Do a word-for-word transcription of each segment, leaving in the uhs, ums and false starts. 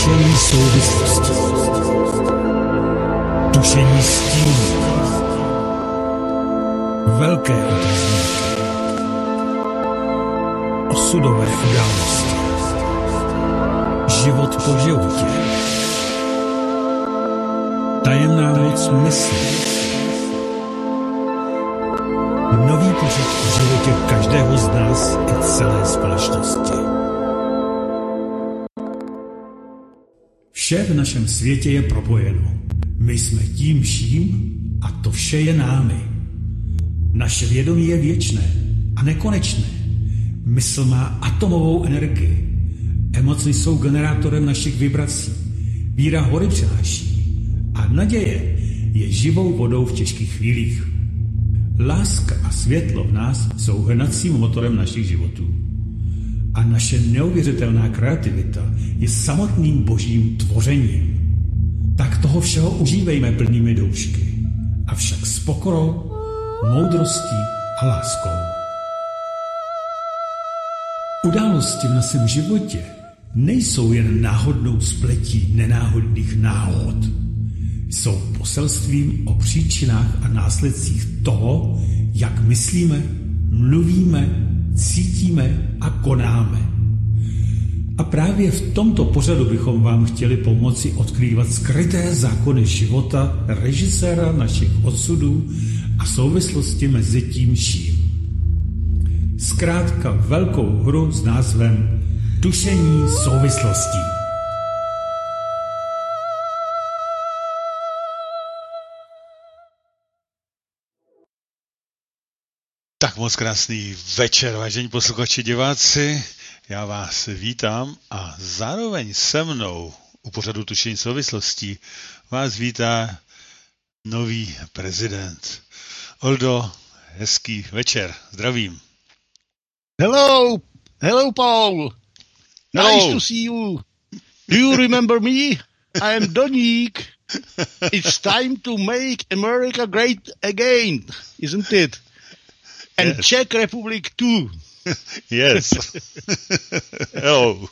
Tušení souvislosti. Tušení stínu. Velké otazníky. Osudové události. Život po životě. Tajemná moc mysli. Nový pořad v životě každého z nás i celé společnosti. Vše v našem světě je propojeno. My jsme tím vším a to vše je námi. Naše vědomí je věčné a nekonečné. Mysl má atomovou energii. Emoce jsou generátorem našich vibrací. Víra hory přináší a naděje je živou vodou v těžkých chvílích. Láska a světlo v nás jsou hnacím motorem našich životů. A naše neuvěřitelná kreativita je samotným božím tvořením. Tak toho všeho užívejme plnými doušky, avšak s pokorou, moudrostí a láskou. Události v našem životě nejsou jen náhodnou spletí nenáhodných náhod. Jsou poselstvím o příčinách a následcích toho, jak myslíme, mluvíme, cítíme a konáme. A právě v tomto pořadu bychom vám chtěli pomoci odkrývat skryté zákony života režiséra našich osudů a souvislosti mezi tím vším. Zkrátka velkou hru s názvem Tušení souvislostí. Tak moc krásný večer, vážení posluchači, diváci. Já vás vítám a zároveň se mnou u pořadu Tušení souvislostí vás vítá nový prezident. Oldo, hezký večer, zdravím. Hello, hello Paul. Hello. Nice to see you. Do you remember me? I am Doník. It's time to make America great again, isn't it? And yes. Czech Republic too. Yes. Hello.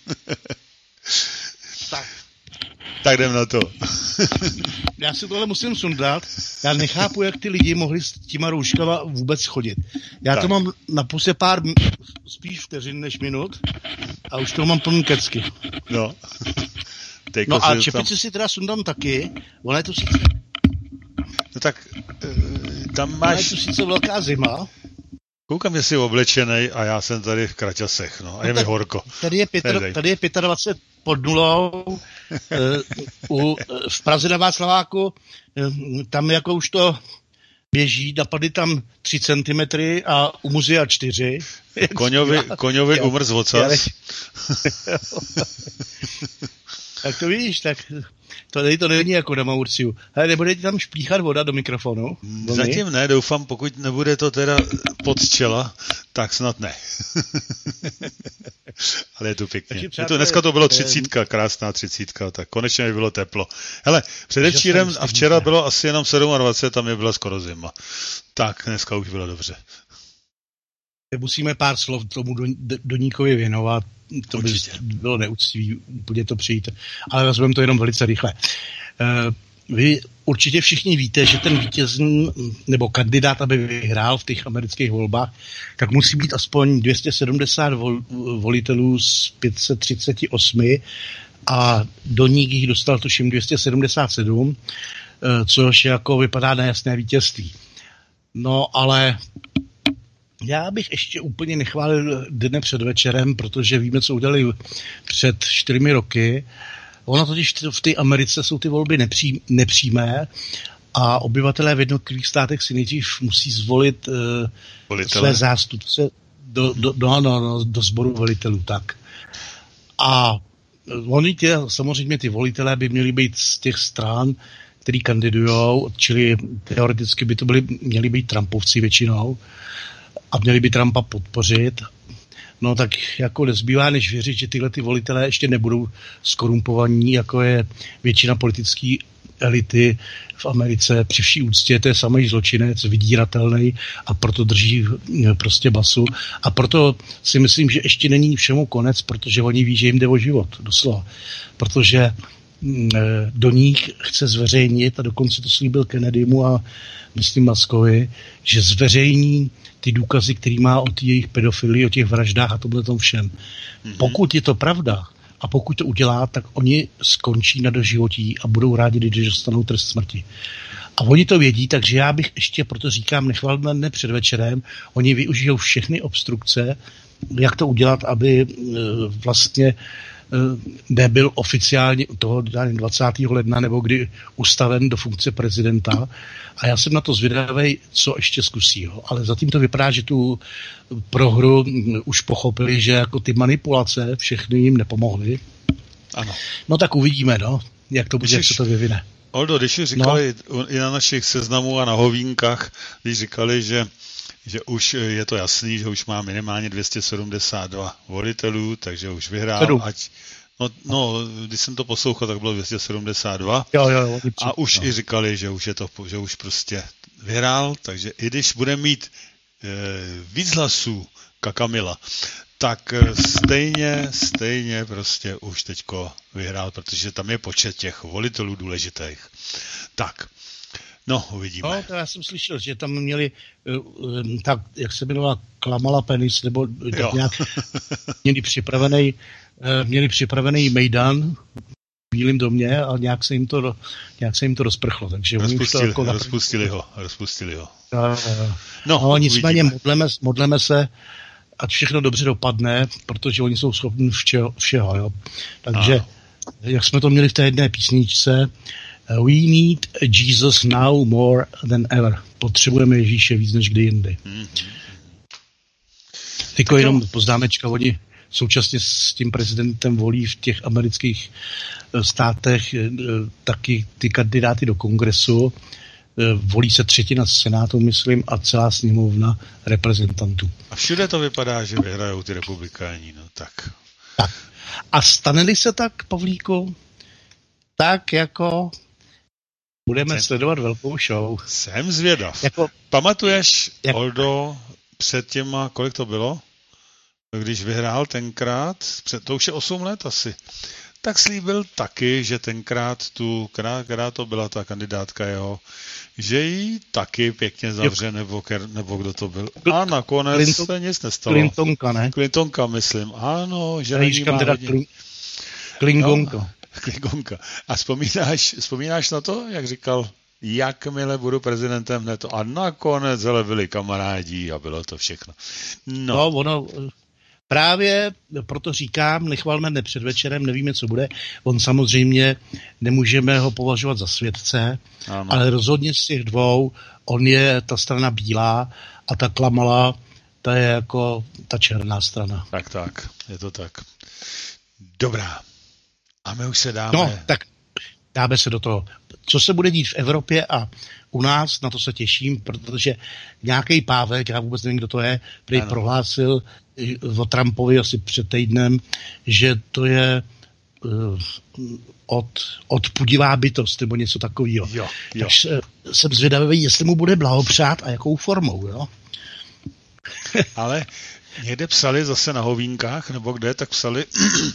Tak. Tak jdem na to. Já si tohle musím sundat. Já nechápu, jak ty lidi mohli s těma rouškama vůbec chodit. Já tak. To mám na puse pár spíš vteřin než minut a už to mám plný kecky. No. Tejko no a čepici tam... si teda sundám taky. Ona je to sice... No tak tam máš... Ona je to sice velká zima. Koukám, že jsi oblečenej a já jsem tady v kraťasech, no. A no je mi horko. Tady je, pět, tady je dvacet pět pod nulou. u, v Praze na Václaváku tam jako už to běží, napadly tam tři centimetry a u muzea čtyři. Koňovi, koňovi umrz ocas. Tak to víš, tak to, tady to není jako na Maurciu. Hele, nebude ti tam šplíchat voda do mikrofonu? Zatím ne, doufám, pokud nebude to teda pod čela, tak snad ne. Ale je to pěkně. Je to, dneska to bylo třicítka, krásná třicítka, tak konečně mi bylo teplo. Hele, předevčírem a včera bylo asi jenom dvacet sedm, tam je byla skoro zima. Tak, dneska už bylo dobře. Musíme pár slov tomu do, do, Doníkovi věnovat. To by bylo neúctivý úplně to přijít, ale vezmeme to jenom velice rychle. Vy určitě všichni víte, že ten vítězný nebo kandidát, aby vyhrál v těch amerických volbách, tak musí být aspoň dvě stě sedmdesát vol, volitelů z pět set třicet osm a Doník jich dostal tuším dvě stě sedmdesát sedm, což jako vypadá na jasné vítězství. No ale já bych ještě úplně nechválil dne před večerem, protože víme, co udělali před čtyřmi roky. Ono totiž v té Americe jsou ty volby nepří, nepřímé a obyvatelé v jednotlivých státech si nejdřív musí zvolit uh, své zástupce do, do, do, no, no, do sboru volitelů. Tak. A oni tě, samozřejmě ty volitelé by měli být z těch stran, který kandidujou, čili teoreticky by to byli, měli být Trumpovci většinou, a měli by Trumpa podpořit, no tak jako nezbývá, než věřit, že tyhle ty volitelé ještě nebudou skorumpovaní, jako je většina politický, elity v Americe. Při vší úctě to je samý zločinec, vydíratelný a proto drží prostě basu. A proto si myslím, že ještě není všemu konec, protože oni ví, že jim jde o život, doslova. Protože do nich chce zveřejnit, a dokonce to slíbil Kennedymu a myslím Muskovi, že zveřejní ty důkazy, který má o té jejich pedofilii, o těch vraždách a tomhle tom všem. Mm-hmm. Pokud je to pravda a pokud to udělá, tak oni skončí na doživotí a budou rádi, když dostanou trest smrti. A oni to vědí, takže já bych ještě, proto říkám, nechvalme dne před večerem, oni využijou všechny obstrukce, jak to udělat, aby vlastně nebyl oficiálně toho dvacátého ledna nebo kdy ustaven do funkce prezidenta. A já jsem na to zvědavej, co ještě zkusí. Jo. Ale zatím to vypadá, že tu prohru už pochopili, že jako ty manipulace všechny jim nepomohly. Ano. No tak uvidíme, no, jak to bude, jak se to vyvine. Oldo, když už říkali no. i na našich seznamů a na hovínkách, když říkali, že že už je to jasný, že už má minimálně dvě stě sedmdesát dva volitelů, takže už vyhrál. Ať, no, no, když jsem to poslouchal, tak bylo dvě stě sedmdesát dva. Jo, jo, a už no. i říkali, že už je to, že už prostě vyhrál, takže i když bude mít e, víc hlasů Kakamila, tak stejně, stejně prostě už teďko vyhrál, protože tam je počet těch volitelů důležitých. Tak. No, uvidíme. No, to já jsem slyšel, že tam měli uh, tak, jak se jmenovala, Kamala Penis, nebo tak nějak měli připravený, uh, měli připravený mejdan v Bílém domě a nějak se jim to, nějak se jim to rozprchlo. Takže rozpustili, to jako rozpustili ho, rozpustili ho. Uh, no, no nicméně modleme, modleme se, ať všechno dobře dopadne, protože oni jsou schopni všeho. všeho jo. Takže, ano. Jak jsme to měli v té jedné písničce, we need Jesus now more than ever. Potřebujeme Ježíše víc než kdy jindy. Mm-hmm. Tyko jenom poznámečka, oni současně s tím prezidentem volí v těch amerických státech taky ty kandidáty do kongresu. Volí se třetina senátu, myslím, a celá sněmovna reprezentantů. A všude to vypadá, že vyhrajou ty republikáni, no tak. Tak. A stane-li se tak, Pavlíku, tak jako budeme jsem, sledovat velkou show. Jsem zvědav. Jako, Pamatuješ, jak, Oldo, před těma, kolik to bylo? Když vyhrál tenkrát, před, to už je osm let asi, tak slíbil taky, že tenkrát tu, která, která to byla ta kandidátka jeho, že ji taky pěkně zavře, nebo, nebo kdo to byl. A nakonec Clinton, se nic nestalo. Clintonka, ne? Clintonka, myslím. Ano, že není má teda Klin, Klingonka. No, Klingonka. A vzpomínáš, vzpomínáš na to, jak říkal, jakmile budu prezidentem, hned to. A nakonec hele, byli kamarádi a bylo to všechno. No, no ono... Právě proto říkám, nechvalme dne před večerem, nevíme, co bude. On samozřejmě, nemůžeme ho považovat za svědce, ano. Ale rozhodně z těch dvou, on je ta strana bílá a ta Kamala, ta je jako ta černá strana. Tak, tak, je to tak. Dobrá. A my už se dáme... No, tak dáme se do toho. Co se bude dít v Evropě a u nás, na to se těším, protože nějaký pávek, já vůbec nevím, kdo to je, který ano. prohlásil o Trumpovi asi před týdnem, že to je uh, od, odpudivá bytost, nebo něco takového. Jo, jo. Takže jsem zvědavý, jestli mu bude blahopřát a jakou formou, jo? Ale někde psali zase na hovínkách, nebo kde, tak psali,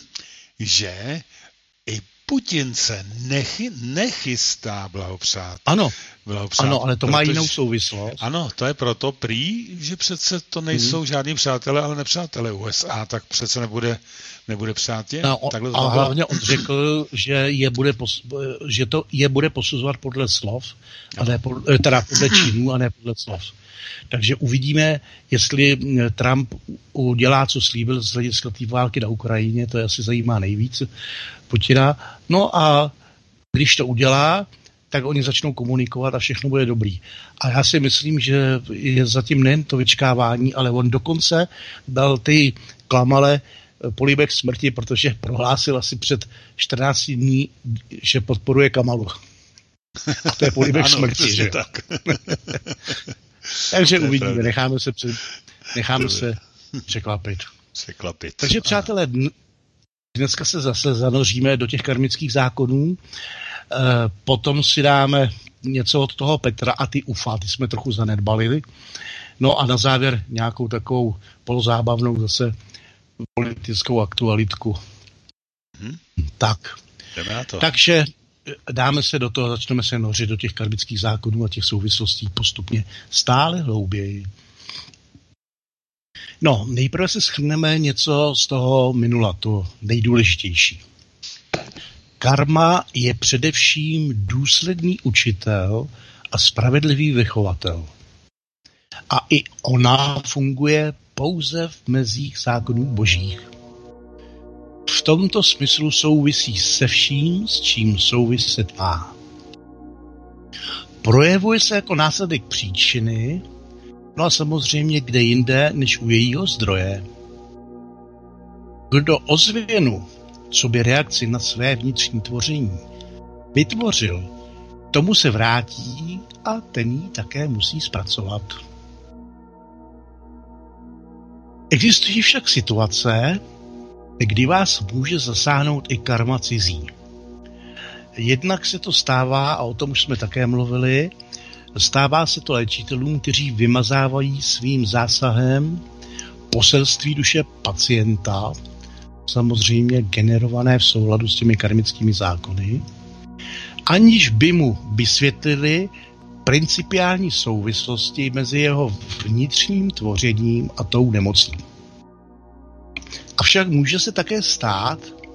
že i Putin se nechy, nechystá blahopřát. Ano, blahopřát, ano, ale to protože, má jinou souvislost. Ano, to je proto prý, že přece to nejsou hmm. žádní přátelé, ale nepřátelé U S A, tak přece nebude, nebude přátě. No, a hlavně on řekl, že je bude, pos, že to je bude posuzovat podle slov, a ne podle, teda podle činů a ne podle slov. Takže uvidíme, jestli Trump udělá, co slíbil z hlediska té války na Ukrajině, to je asi zajímá nejvíc Putina. No a když to udělá, tak oni začnou komunikovat a všechno bude dobrý. A já si myslím, že je zatím nejen to vyčkávání, ale on dokonce dal ty Kamale políbek smrti, protože prohlásil asi před čtrnácti dní, že podporuje Kamalu. A to je políbek ano, smrti, že tak. Takže uvidíme, pravda. necháme se, před, necháme se překvapit. překvapit. Takže přátelé, dneska se zase zanoříme do těch karmických zákonů. Potom si dáme něco od toho Petra a ty ufa, ty jsme trochu zanedbali. No a na závěr nějakou takovou polozábavnou zase politickou aktualitku. Hmm. Tak. Jdeme na to. Takže dáme se do toho, začneme se nořit do těch karmických zákonů a těch souvislostí postupně stále hlouběji. No, nejprve se shrneme něco z toho minula, to nejdůležitější. Karma je především důsledný učitel a spravedlivý vychovatel. A i ona funguje pouze v mezích zákonů božích. V tomto smyslu souvisí se vším, s čím souviset má. Projevuje se jako následek příčiny, no a samozřejmě kde jinde, než u jejího zdroje. Kdo ozvěnu, co by reakci na své vnitřní tvoření vytvořil, tomu se vrátí a ten ji také musí zpracovat. Existují však situace, kdy vás může zasáhnout i karma cizí. Jednak se to stává, a o tom už jsme také mluvili, stává se to léčitelům, kteří vymazávají svým zásahem poselství duše pacienta, samozřejmě generované v souladu s těmi karmickými zákony, aniž by mu vysvětlili principiální souvislosti mezi jeho vnitřním tvořením a tou nemocí. Avšak může se také stát,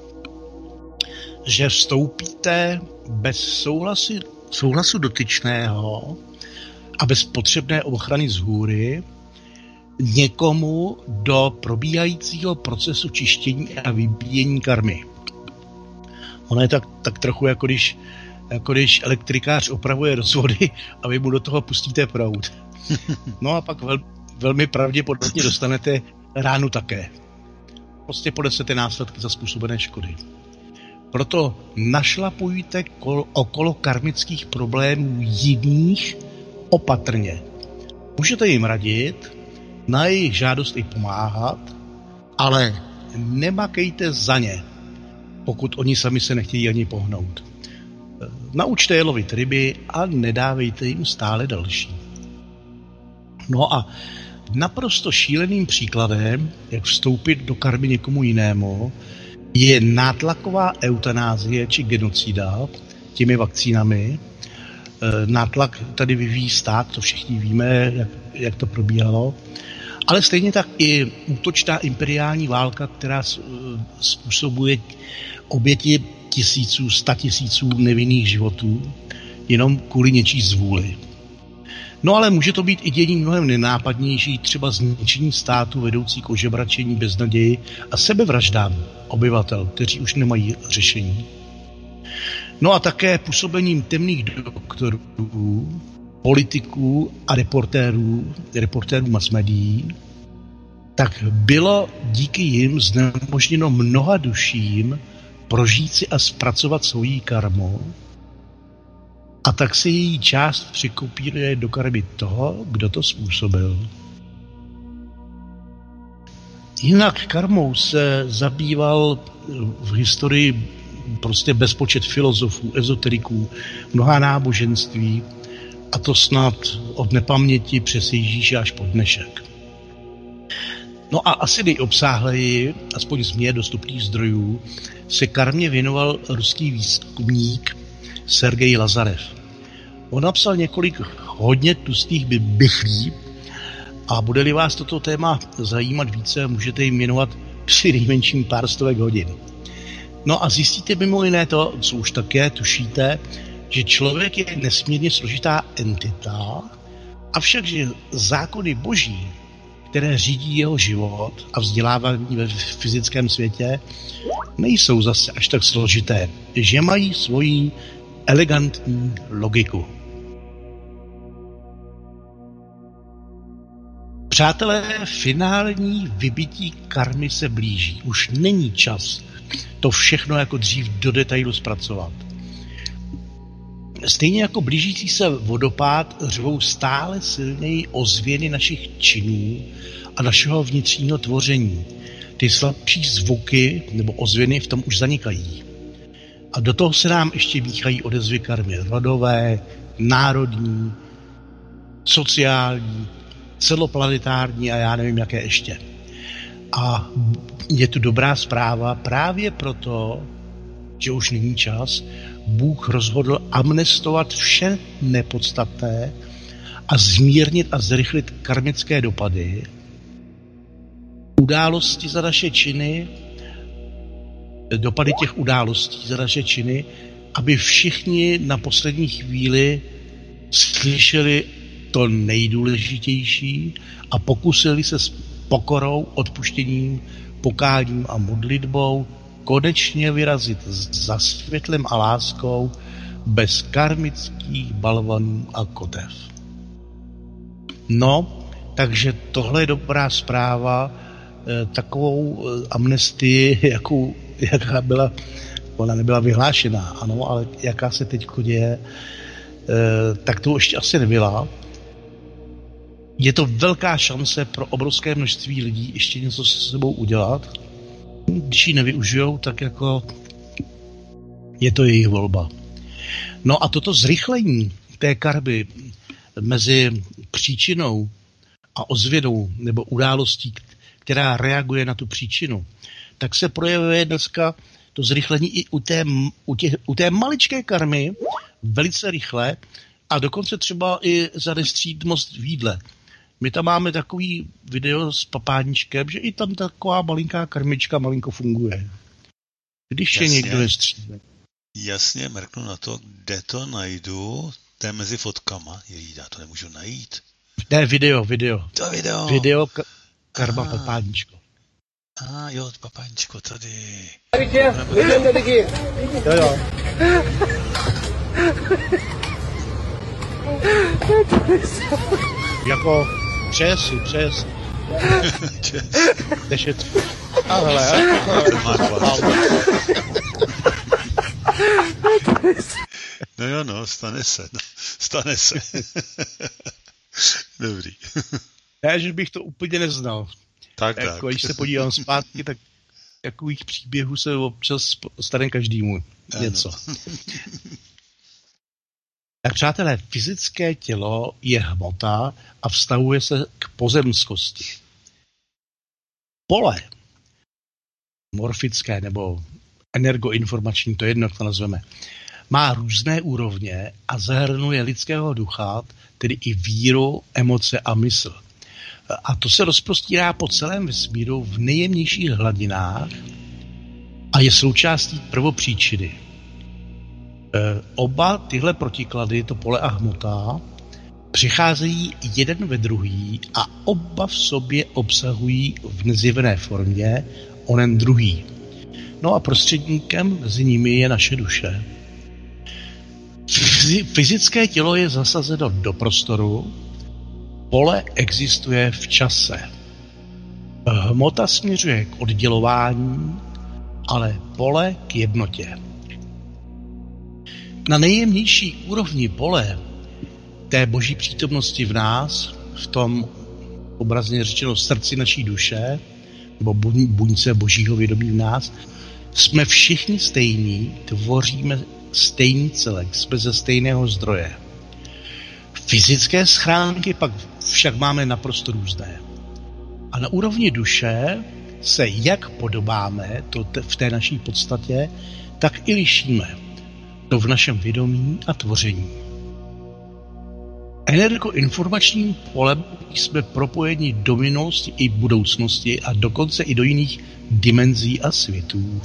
že vstoupíte bez souhlasu, souhlasu dotyčného a bez potřebné ochrany zhůry někomu do probíhajícího procesu čištění a vybíjení karmy. Ono je tak, tak trochu jako když, jako když elektrikář opravuje rozvody a vy mu do toho pustíte proud. No a pak vel, velmi pravděpodobně dostanete ránu také. Prostě ponesete následky za způsobené škody. Proto našlapujte kol, okolo karmických problémů jiných opatrně. Můžete jim radit, na jejich žádost i pomáhat, ale nemakejte za ně, pokud oni sami se nechtějí ani pohnout. Naučte je lovit ryby a nedávejte jim stále další. No a naprosto šíleným příkladem, jak vstoupit do karmy někomu jinému, je nátlaková eutanázie či genocida těmi vakcínami. Nátlak tady vyvíjí stát, to všichni víme, jak, jak to probíhalo. Ale stejně tak i útočná imperiální válka, která způsobuje oběti tisíců, sta tisíců nevinných životů, jenom kvůli něčí zvůli. No ale může to být i dění mnohem nenápadnější, třeba zničení státu vedoucí k ožebračení, beznaději a sebevraždám obyvatel, kteří už nemají řešení. No a také působením temných doktorů, politiků a reportérů, reportérů masmédií, tak bylo díky jim znemožněno mnoha duším prožít si a zpracovat svoji karmu, a tak se její část přikopíruje do karmy toho, kdo to způsobil. Jinak karmou se zabýval v historii prostě bezpočet filozofů, ezoteriků, mnohá náboženství, a to snad od nepaměti přes Ježíše až po dnešek. No a asi nejobsáhleji, aspoň z mě dostupných zdrojů, se karmě věnoval ruský výzkumník Sergej Lazarev. On napsal několik hodně tlustých bichlí a bude-li vás toto téma zajímat více, můžete jim věnovat při nejmenším pár stovek hodin. No a zjistíte mimo jiné to, co už také tušíte, že člověk je nesmírně složitá entita, avšak že zákony boží, které řídí jeho život a vzdělávání ve fyzickém světě, nejsou zase až tak složité, že mají svoji elegantní logiku. Přátelé, finální vybití karmy se blíží. Už není čas to všechno jako dřív do detailu zpracovat. Stejně jako blížící se vodopád řvou stále silněji ozvěny našich činů a našeho vnitřního tvoření. Ty slabší zvuky nebo ozvěny v tom už zanikají. A do toho se nám ještě míchají odezvy karmy rodové, národní, sociální, celoplanetární a já nevím, jaké ještě. A je tu dobrá zpráva právě proto, že už není čas, Bůh rozhodl amnestovat vše nepodstatné a zmírnit a zrychlit karmické dopady, události za naše činy, dopady těch událostí za naše činy, aby všichni na poslední chvíli slyšeli to nejdůležitější a pokusili se s pokorou, odpuštěním, pokáním a modlitbou konečně vyrazit za světlem a láskou bez karmických balvanů a kotev. No, takže tohle je dobrá zpráva. Takovou amnestii, jakou, jaká byla, ona nebyla vyhlášená, ano, ale jaká se teď děje, tak to ještě asi nebyla. Je to velká šance pro obrovské množství lidí ještě něco se sebou udělat. Když ji nevyužijou, tak jako je to jejich volba. No a toto zrychlení té karmy mezi příčinou a ozvěnou nebo událostí, která reaguje na tu příčinu, tak se projevuje dneska to zrychlení i u té, u těch, u té maličké karmy velice rychle a dokonce třeba i za nestřídmost v jídle. My tam máme takový video s papáníčkem, že i tam taková malinká karmička malinko funguje. Když jasně, je někdo nestřídne. Jasně, mrknu na to, kde to najdu, to je mezi fotkama. Její, já to nemůžu najít. Ne, video, video. To video. Video ka- karma ah. papáníčko. A ah, jo, papáníčko tady. Jo, jo. Jako přesi, přesi. Dešet. A hele, no jo, no, stane se, no, stane se. Dobrý. Ne, že bych to úplně neznal. Tak, jako, tak. Když se podívám zpátky, tak takových příběhů se občas stane každému něco. Tak přátelé, fyzické tělo je hmota a vztahuje se k pozemskosti. Pole morfické nebo energoinformační, to je jedno, jak to nazveme, má různé úrovně a zahrnuje lidského ducha, tedy i víru, emoce a mysl. A to se rozprostírá po celém vesmíru v nejjemnějších hladinách a je součástí prvopříčiny. E, oba tyhle protiklady, to pole a hmota, přicházejí jeden ve druhý a oba v sobě obsahují v nezjevené formě onen druhý. No a prostředníkem mezi nimi je naše duše. Fyzické tělo je zasazeno do prostoru, pole existuje v čase. Hmota směřuje k oddělování, ale pole k jednotě. Na nejjemnější úrovni pole té boží přítomnosti v nás, v tom obrazně řečeno srdci naší duše, nebo buňce božího vědomí v nás, jsme všichni stejní, tvoříme stejný celek, jsme ze stejného zdroje. Fyzické schránky pak však máme naprosto různé. A na úrovni duše se jak podobáme to te, v té naší podstatě, tak i lišíme. To v našem vědomí a tvoření. Energoinformačním polem jsme propojeni do minulosti i budoucnosti a dokonce i do jiných dimenzí a světů.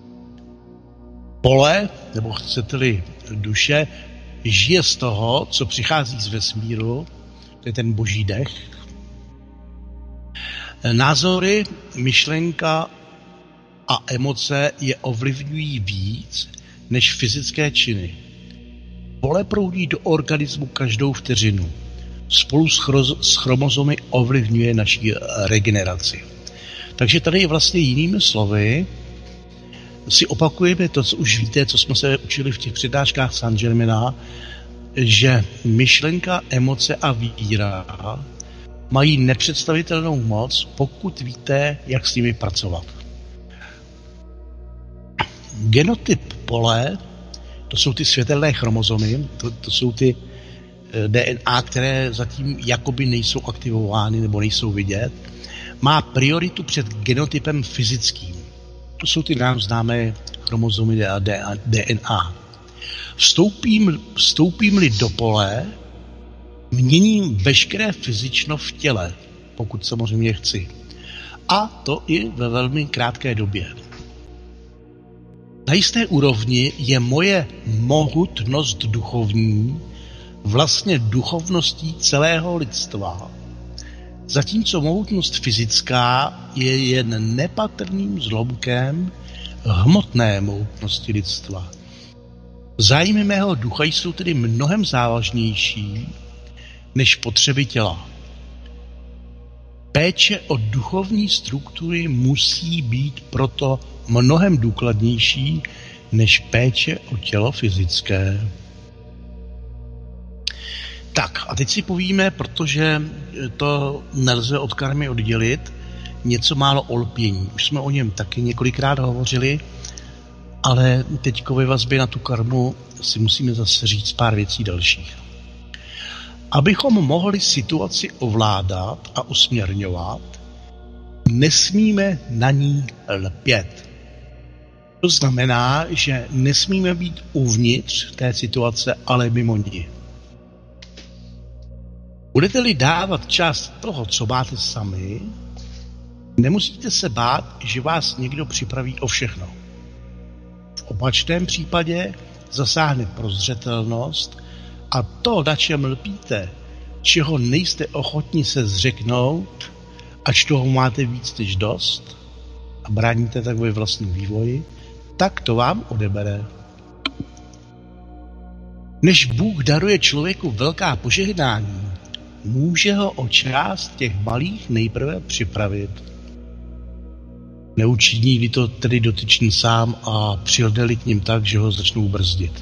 Pole, nebo chcete-li duše, žije z toho, co přichází z vesmíru, to je ten boží dech. Názory, myšlenka a emoce je ovlivňují víc než fyzické činy. Pole proudí do organismu každou vteřinu. Spolu s, chroz, s chromozomy ovlivňuje naši regeneraci. Takže tady vlastně jinými slovy si opakujeme to, co už víte, co jsme se učili v těch přednáškách Saint Germaina, že myšlenka, emoce a víra mají nepředstavitelnou moc, pokud víte, jak s nimi pracovat. Genotyp pole To jsou ty světelné chromozomy, to, to jsou ty D N A, které zatím jakoby nejsou aktivovány nebo nejsou vidět, má prioritu před genotypem fyzickým. To jsou ty nám známé chromozomy a D N A. Vstoupím, vstoupím-li do pole, měním veškeré fyzično v těle, pokud samozřejmě chci. A to i ve velmi krátké době. Na jisté úrovni je moje mohutnost duchovní vlastně duchovností celého lidstva, zatímco mohutnost fyzická je jen nepatrným zlomkem hmotné mohutnosti lidstva. Zájmy mého ducha jsou tedy mnohem závažnější než potřeby těla. Péče o duchovní struktury musí být proto mnohem důkladnější než péče o tělo fyzické. Tak a teď si povíme, protože to nelze od karmy oddělit, něco málo o lpění. Už jsme o něm taky několikrát hovořili, ale teďko ve vazbě na tu karmu si musíme zase říct pár věcí dalších. Abychom mohli situaci ovládat a usměrňovat, nesmíme na ní lpět. To znamená, že nesmíme být uvnitř té situace, ale mimo ní. Budete-li dávat část toho, co máte sami, nemusíte se bát, že vás někdo připraví o všechno. V opačném případě zasáhne prozřetelnost a to, na čem lpíte, čeho nejste ochotni se zřeknout, ač toho máte víc než dost a bráníte tak ve vlastním vývoji, tak to vám odebere. Než Bůh daruje člověku velká požehnání, může ho o část těch malých nejprve připravit. Neučiní-li to tedy dotyčný sám a přijde-li k ním tak, že ho začnou brzdit.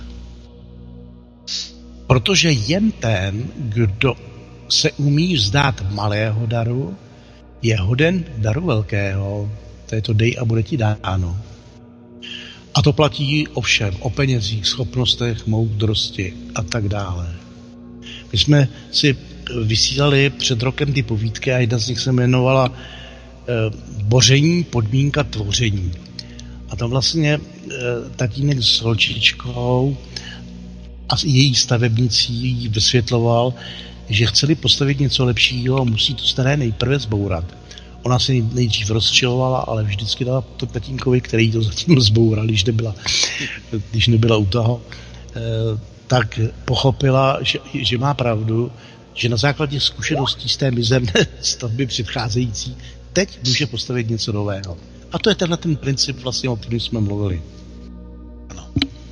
Protože jen ten, kdo se umí vzdát malého daru, je hoden daru velkého. To je to dej a bude ti dáno. A to platí o všem, o penězích, schopnostech, moudrosti a tak dále. My jsme si vysílali před rokem ty povídky a jedna z nich se jmenovala e, Boření, podmínka tvoření. A tam vlastně e, tatínek s holčičkou a její stavebnicí vysvětloval, že chceli postavit něco lepšího, musí to staré nejprve zbourat. Ona se nejdřív rozčilovala, ale vždycky dala to tatínkovi, který to zatím zboural, když nebyla, když nebyla u toho, e, tak pochopila, že, že má pravdu, že na základě zkušeností z té mizerné stavby předcházející teď může postavit něco nového. A to je tenhle ten princip, vlastně, o kterém jsme mluvili. Ano.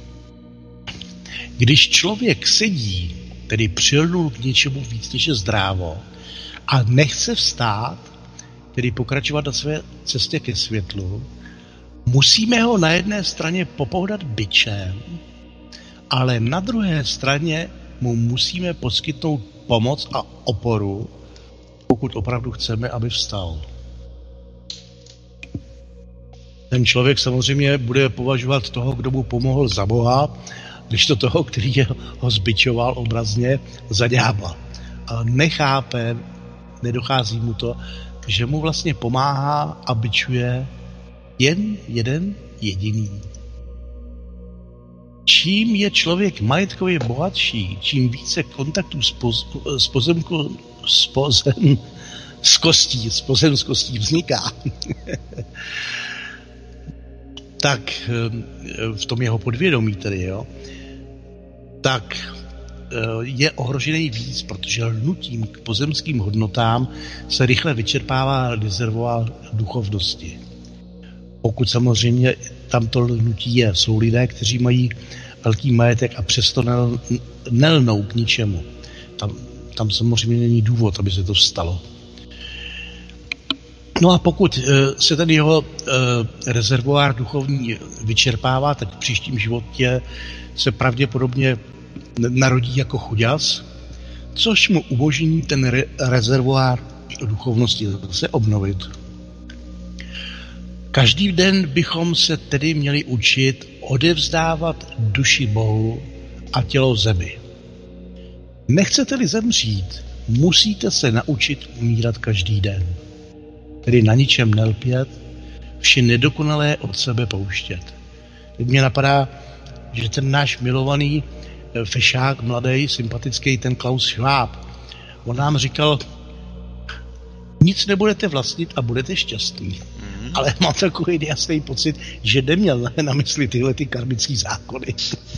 Když člověk sedí, tedy přilnul k něčemu víc, než je zdrávo, a nechce vstát, tedy pokračovat na své cestě ke světlu, musíme ho na jedné straně popoudat bičem, ale na druhé straně mu musíme poskytnout pomoc a oporu, pokud opravdu chceme, aby vstal. Ten člověk samozřejmě bude považovat toho, kdo mu pomohl, za boha, když to toho, který ho zbičoval obrazně, za ďábla. Ale nechápe, nedochází mu to, že mu vlastně pomáhá a bičuje jen jeden jediný. Čím je člověk majetkově bohatší, čím více kontaktů s, poz, s pozemku, s pozem, s kostí, s pozemskostí vzniká, tak v tom jeho podvědomí tedy, jo, tak je ohrožený víc, protože lnutím k pozemským hodnotám se rychle vyčerpává rezervoár duchovnosti. Pokud samozřejmě tamto lnutí je, jsou lidé, kteří mají velký majetek a přesto nel, nelnou k ničemu. Tam, tam samozřejmě není důvod, aby se to stalo. No a pokud se ten jeho rezervoár duchovní vyčerpává, tak v příštím životě se pravděpodobně narodí jako chuďas, což mu umožní ten re- rezervoár duchovnosti zase obnovit. Každý den bychom se tedy měli učit odevzdávat duši Bohu a tělo zemi. Nechcete-li zemřít, musíte se naučit umírat každý den. Tedy na ničem nelpět, vše nedokonalé od sebe pouštět. Teď mě napadá, že ten náš milovaný fešák, mladý, sympatický, ten Klaus Schwab, on nám říkal, nic nebudete vlastnit a budete šťastní. Mm. Ale mám takový jasný pocit, že neměl na mysli tyhle ty karmické zákony.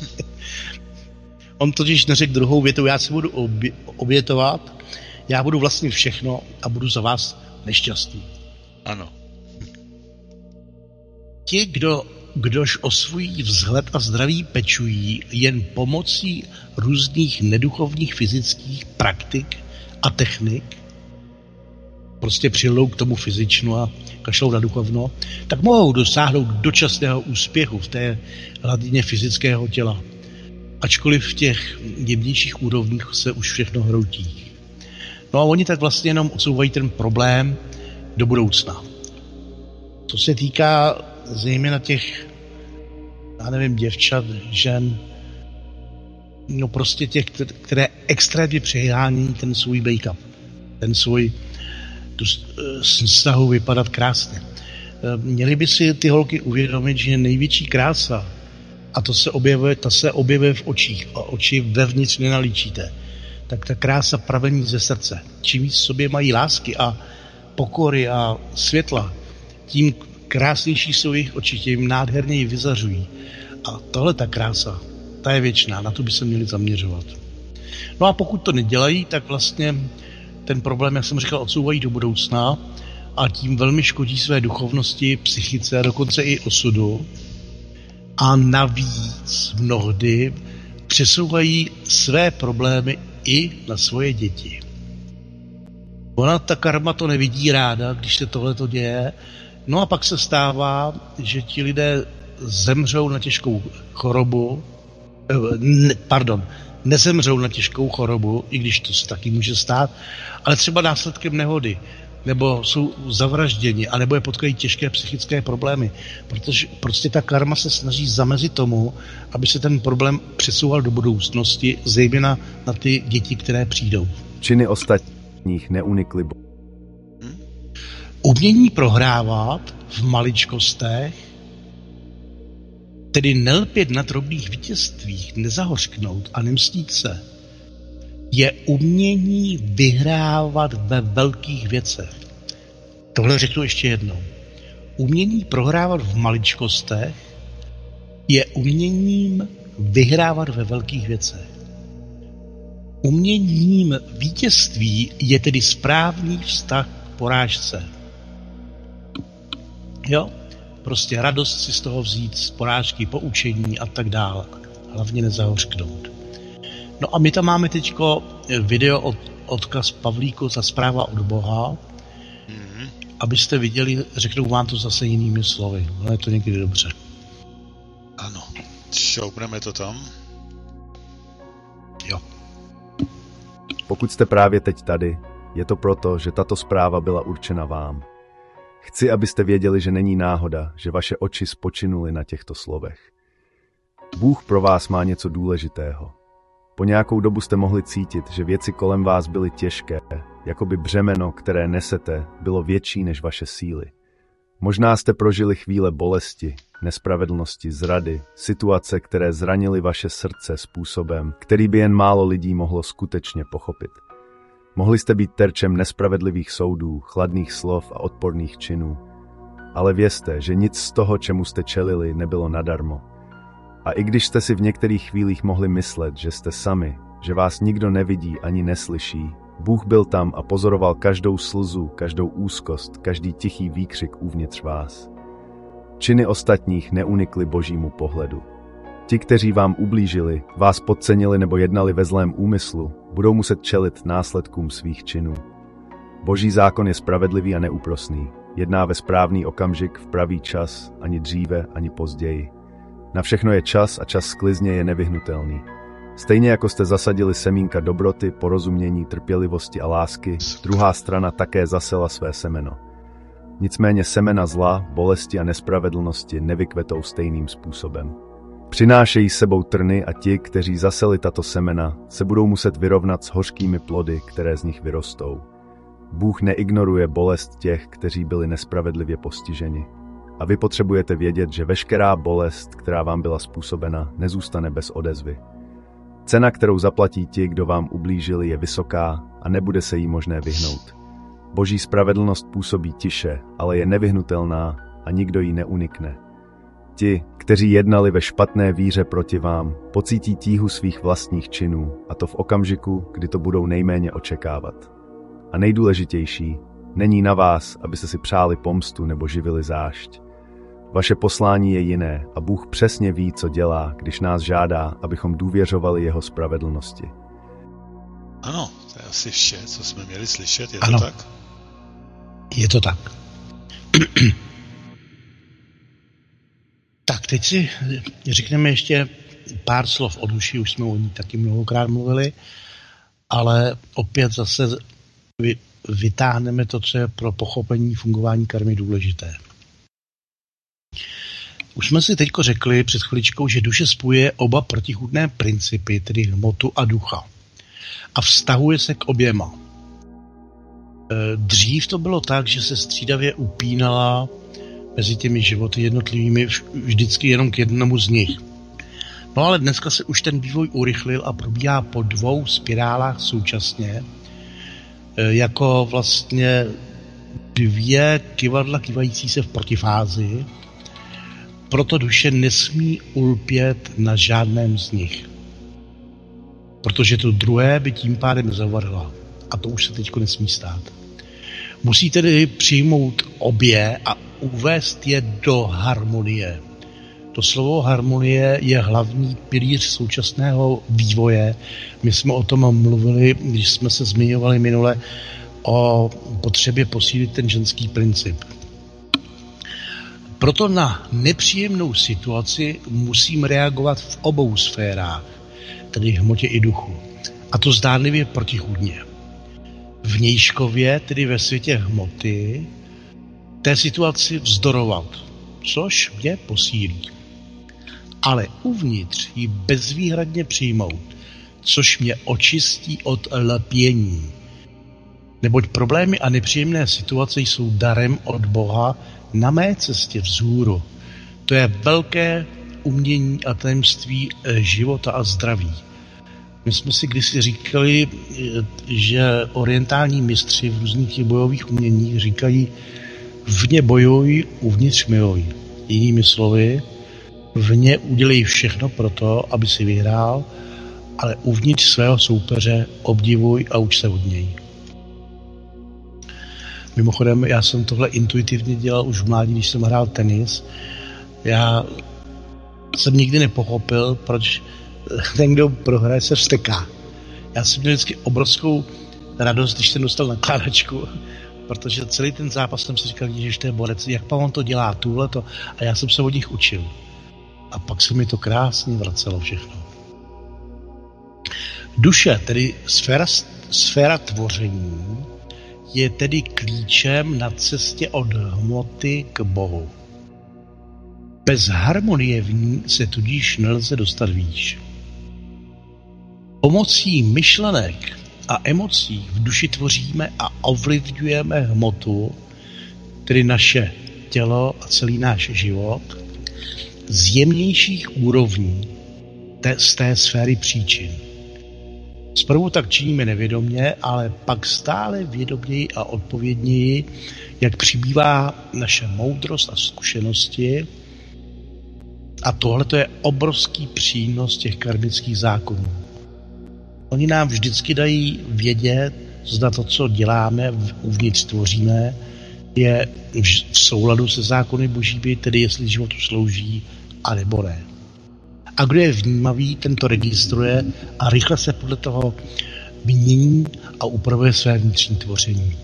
On totiž neřekl druhou větu, já se budu obě- obětovat, já budu vlastnit všechno a budu za vás nešťastný. Ano. Ti, kdo, kdož o svůj vzhled a zdraví pečují jen pomocí různých neduchovních fyzických praktik a technik, prostě přilou k tomu fyzičnu a kašlou na duchovno, tak mohou dosáhnout dočasného úspěchu v té hladině fyzického těla. Ačkoliv v těch jemnějších úrovních se už všechno hroutí. No a oni tak vlastně jenom odsouvají ten problém do budoucna. Co se týká zejména těch, já nevím, děvčat, žen, no prostě těch, které extrémně přehání ten svůj make-up, ten svůj tu snahu vypadat krásně. Měly by si ty holky uvědomit, že největší krása, a to se objevuje, ta se objevuje v očích, a oči vevnitř nenalíčíte, tak ta krása pramení ze srdce. Čím víc v sobě mají lásky a pokory a světla, tím krásnější jsou jejich oči, tím nádherněji vyzařují. A tohle ta krása, ta je věčná, na to by se měli zaměřovat. No a pokud to nedělají, tak vlastně ten problém, jak jsem říkal, odsouvají do budoucna a tím velmi škodí své duchovnosti, psychice a dokonce i osudu. A navíc mnohdy přesouvají své problémy i na svoje děti. Ona, ta karma, to nevidí ráda, když se tohleto děje. No a pak se stává, že ti lidé zemřou na těžkou chorobu, ne, pardon, nezemřou na těžkou chorobu, i když to se taky může stát, ale třeba následkem nehody, nebo jsou zavražděni, anebo je potkají těžké psychické problémy, protože prostě ta karma se snaží zamezit tomu, aby se ten problém přesouval do budoucnosti, zejména na ty děti, které přijdou. Činy ostatních neunikly. Umění prohrávat v maličkostech, tedy nelpět na drobných vítězstvích, nezahořknout a nemstít se, je umění vyhrávat ve velkých věcech. Tohle řeknu ještě jednou. Umění prohrávat v maličkostech je uměním vyhrávat ve velkých věcech. Uměním vítězství je tedy správný vztah k porážce. Jo? Prostě radost si z toho vzít, z porážky, poučení a tak dále. Hlavně nezahořknout. No a my tam máme teďko video od, odkaz Pavlíku, ta zpráva od Boha, mm-hmm. abyste viděli, řeknu vám to zase jinými slovy. No je to někdy dobře. Ano, šoupneme to tam. Jo. Pokud jste právě teď tady, je to proto, že tato zpráva byla určena vám. Chci, abyste věděli, že není náhoda, že vaše oči spočinuly na těchto slovech. Bůh pro vás má něco důležitého. Po nějakou dobu jste mohli cítit, že věci kolem vás byly těžké, jako by břemeno, které nesete, bylo větší než vaše síly. Možná jste prožili chvíle bolesti, nespravedlnosti, zrady, situace, které zranily vaše srdce způsobem, který by jen málo lidí mohlo skutečně pochopit. Mohli jste být terčem nespravedlivých soudů, chladných slov a odporných činů. Ale vězte, že nic z toho, čemu jste čelili, nebylo nadarmo. A i když jste si v některých chvílích mohli myslet, že jste sami, že vás nikdo nevidí ani neslyší, Bůh byl tam a pozoroval každou slzu, každou úzkost, každý tichý výkřik uvnitř vás. Činy ostatních neunikly Božímu pohledu. Ti, kteří vám ublížili, vás podcenili nebo jednali ve zlém úmyslu, budou muset čelit následkům svých činů. Boží zákon je spravedlivý a neúprosný. Jedná ve správný okamžik, v pravý čas, ani dříve, ani později. Na všechno je čas a čas sklizně je nevyhnutelný. Stejně jako jste zasadili semínka dobroty, porozumění, trpělivosti a lásky, druhá strana také zasela své semeno. Nicméně semena zla, bolesti a nespravedlnosti nevykvetou stejným způsobem. Přinášejí s sebou trny a ti, kteří zaseli tato semena, se budou muset vyrovnat s hořkými plody, které z nich vyrostou. Bůh neignoruje bolest těch, kteří byli nespravedlivě postiženi. A vy potřebujete vědět, že veškerá bolest, která vám byla způsobena, nezůstane bez odezvy. Cena, kterou zaplatí ti, kdo vám ublížili, je vysoká a nebude se jí možné vyhnout. Boží spravedlnost působí tiše, ale je nevyhnutelná a nikdo jí neunikne. Ti, kteří jednali ve špatné víře proti vám, pocítí tíhu svých vlastních činů, a to v okamžiku, kdy to budou nejméně očekávat. A nejdůležitější, není na vás, abyste si přáli pomstu nebo živili zášť. Vaše poslání je jiné a Bůh přesně ví, co dělá, když nás žádá, abychom důvěřovali jeho spravedlnosti. Ano, to je asi vše, co jsme měli slyšet, je ano, to tak? Je to tak. Tak, teď si řekneme ještě pár slov o duši, už jsme o ní taky mnohokrát mluvili, ale opět zase vytáhneme to, co je pro pochopení fungování karmy důležité. Už jsme si teďko řekli před chviličkou, že duše spojuje oba protichůdné principy, tedy hmotu a ducha. A vztahuje se k oběma. Dřív to bylo tak, že se střídavě upínala mezi těmi životy jednotlivými vždycky jenom k jednomu z nich. No ale dneska se už ten vývoj urychlil a probíhá po dvou spirálách současně, jako vlastně dvě kyvadla kývající se v protifázi, proto duše nesmí ulpět na žádném z nich. Protože to druhé by tím pádem zavarila. A to už se teď nesmí stát. Musí tedy přijmout obě a uvést je do harmonie. To slovo harmonie je hlavní pilíř současného vývoje. My jsme o tom mluvili, když jsme se zmiňovali minule o potřebě posílit ten ženský princip. Proto na nepříjemnou situaci musím reagovat v obou sférách, tedy hmotě i duchu. A to zdánlivě protichůdně. Vnějškově, tedy ve světě hmoty, té situaci vzdorovat, což mě posílí. Ale uvnitř ji bezvýhradně přijmout, což mě očistí od lpění. Neboť problémy a nepříjemné situace jsou darem od Boha na mé cestě vzhůru. To je velké umění a tajemství života a zdraví. My jsme si kdysi říkali, že orientální mistři v různých bojových uměních říkají vně bojuj, uvnitř miluj. Jinými slovy, vně udělej všechno pro to, aby si vyhrál, ale uvnitř svého soupeře obdivuj a uč se od něj. Mimochodem, já jsem tohle intuitivně dělal už v mládí, když jsem hrál tenis. Já jsem nikdy nepochopil, proč ten, kdo prohraje, se vzteká. Já jsem měl vždycky obrovskou radost, když jsem dostal nakládačku, protože celý ten zápas jsem si říkal, že to je borec, jak pa on to dělá, tuhleto, a já jsem se od nich učil. A pak se mi to krásně vracelo všechno. Duše, tedy sféra, sféra tvoření, je tedy klíčem na cestě od hmoty k Bohu. Bez harmonie v ní se tudíž nelze dostat výš. Pomocí myšlenek a emocí v duši tvoříme a ovlivňujeme hmotu, tedy naše tělo a celý náš život, z jemnějších úrovní té, z té sféry příčin. Zprvu tak činíme nevědomě, ale pak stále vědoměji a odpovědněji, jak přibývá naše moudrost a zkušenosti. A tohle je obrovský přínos těch karmických zákonů. Oni nám vždycky dají vědět, zda to, co děláme, uvnitř tvoříme, je v souladu se zákony božími, tedy jestli životu slouží, anebo ne. A kdo je vnímavý, ten to registruje a rychle se podle toho mění a upravuje své vnitřní tvoření.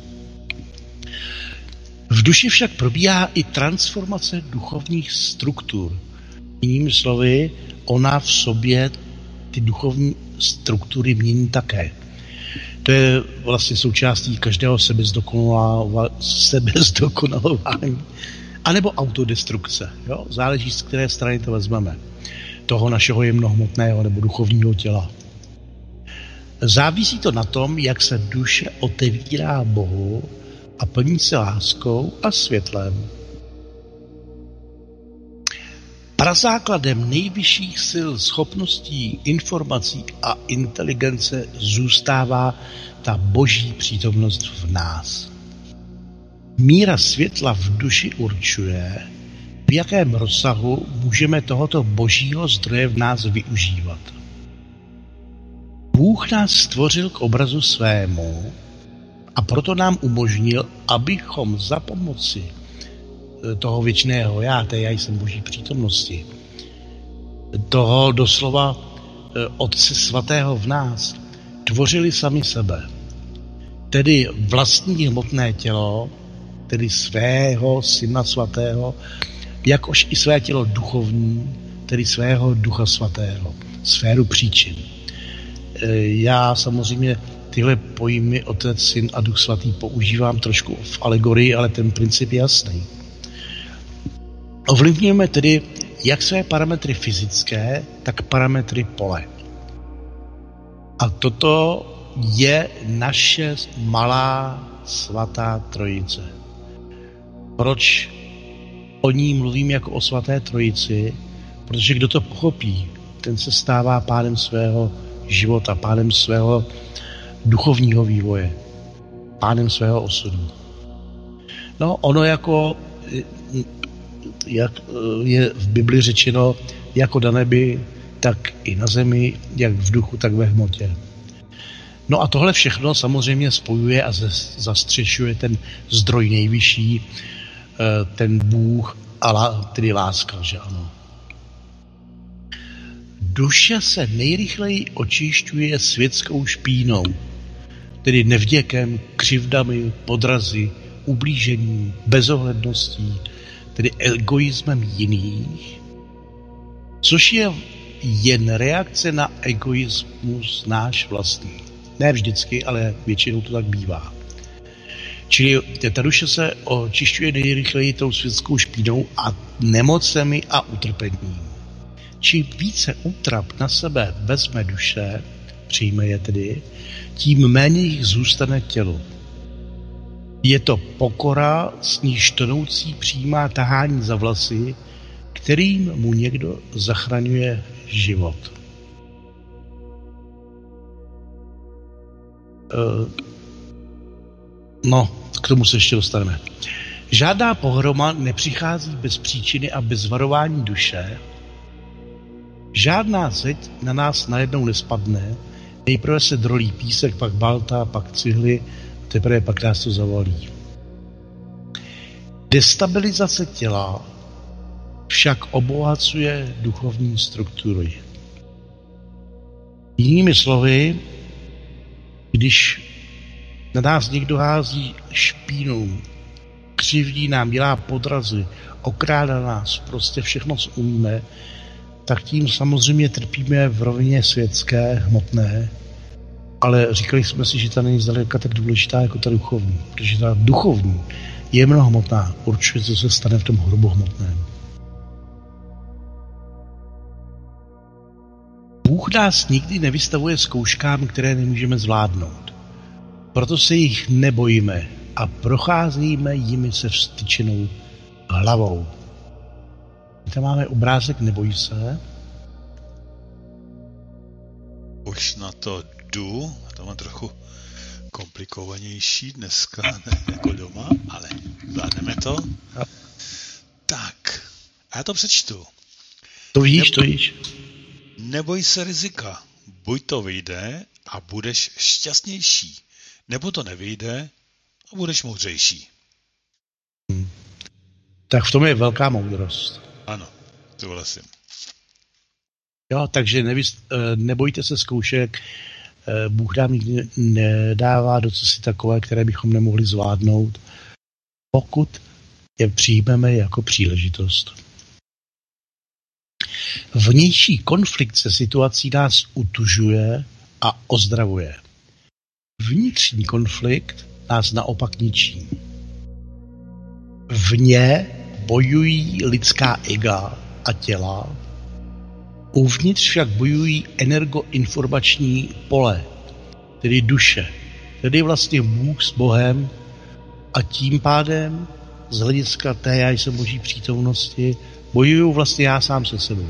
V duši však probíhá i transformace duchovních struktur. Jinými slovy, ona v sobě ty duchovní struktury mění také. To je vlastně součástí každého sebezdokonalování. A nebo autodestrukce. Jo? Záleží, z které strany to vezmeme. Toho našeho jemnohmotného nebo duchovního těla. Závisí to na tom, jak se duše otevírá Bohu a plní se láskou a světlem. Prazákladem nejvyšších sil, schopností, informací a inteligence zůstává ta boží přítomnost v nás. Míra světla v duši určuje, v jakém rozsahu můžeme tohoto božího zdroje v nás využívat. Bůh nás stvořil k obrazu svému a proto nám umožnil, abychom za pomoci toho věčného já, té já jsem boží přítomnosti, toho doslova Otce svatého v nás, tvořili sami sebe. Tedy vlastní hmotné tělo, tedy svého Syna svatého, jakož i své tělo duchovní, tedy svého Ducha svatého, sféru příčin. Já samozřejmě tyhle pojmy Otec, Syn a Duch svatý používám trošku v alegorii, ale ten princip je jasný. Ovlivňujeme tedy jak své parametry fyzické, tak parametry pole. A toto je naše malá svatá trojice. Proč o ní mluvím jako o svaté trojici? Protože kdo to pochopí, ten se stává pádem svého života, pádem svého duchovního vývoje, pádem svého osudu. No, ono jako, jak je v Bibli řečeno, jako na nebi, tak i na zemi, jak v duchu, tak ve hmotě. No a tohle všechno samozřejmě spojuje a zastřešuje ten zdroj nejvyšší, ten Bůh, a tedy láska, že ano. Duše se nejrychleji očišťuje světskou špínou, tedy nevděkem, křivdami, podrazy, ublížením, bezohledností, tedy egoismem jiných, což je jen reakce na egoismus náš vlastní. Ne vždycky, ale většinou to tak bývá. Čili ta duše se očišťuje nejrychleji tou světskou špínou a nemocemi a utrpením. Čím více útrap na sebe vezme duše, přijme je tedy, tím méně jich zůstane tělu. Je to pokora, s níž tonoucí přijímá tahání za vlasy, kterým mu někdo zachraňuje život. No, k tomu se ještě dostaneme. Žádná pohroma nepřichází bez příčiny a bez varování duše. Žádná zeď na nás najednou nespadne. Nejprve se drolí písek, pak balta, pak cihly, a teprve pak nás to zavalí. Destabilizace těla však obohacuje duchovní struktury. Jinými slovy, když na nás někdo hází špínu, křivdí nám, dělá podrazy, okrádá nás, prostě všechno, co umíme, tak tím samozřejmě trpíme v rovině světské, hmotné, ale říkali jsme si, že ta není zdaleka tak důležitá jako ta duchovní, protože ta duchovní je mnohohmotná, určuje, co se stane v tom hrubohmotném. Bůh nás nikdy nevystavuje zkouškám, které nemůžeme zvládnout. Proto se jich nebojíme a procházíme jimi se vztyčenou hlavou. Tam máme obrázek Neboj se. Už na to jdu, to mám trochu komplikovanější dneska, ne jako doma, ale zvládneme to. No. Tak, a já to přečtu. To víš, Nebo... to víš. Neboj se rizika, buď to vyjde a budeš šťastnější, nebo to nevyjde a budeš moudřejší. Hmm. Tak v tom je velká moudrost. Ano, souhlasím. Jo, takže nevys, nebojte se zkoušek, Bůh nám nikdy nedává do cesty takové, které bychom nemohli zvládnout, pokud je přijmeme jako příležitost. Vnější konflikt se situací nás utužuje a ozdravuje. Vnitřní konflikt nás naopak ničí. V ně bojují lidská ega a těla, uvnitř však bojují energoinformační pole, tedy duše, tedy vlastně Bůh s Bohem a tím pádem z hlediska té já jsem Boží přítomnosti bojuju vlastně já sám se sebou.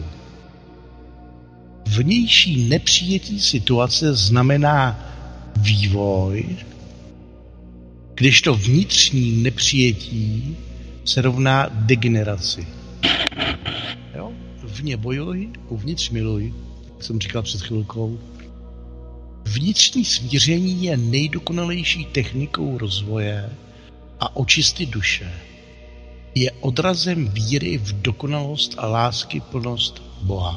Vnější nepřijetí situace znamená vývoj, když to vnitřní nepřijetí se rovná degeneraci. Jo? Vně bojuj, uvnitř miluj, jak jsem říkal před chvilkou. Vnitřní smíření je nejdokonalejší technikou rozvoje a očisty duše. Je odrazem víry v dokonalost a lásky plnost Boha.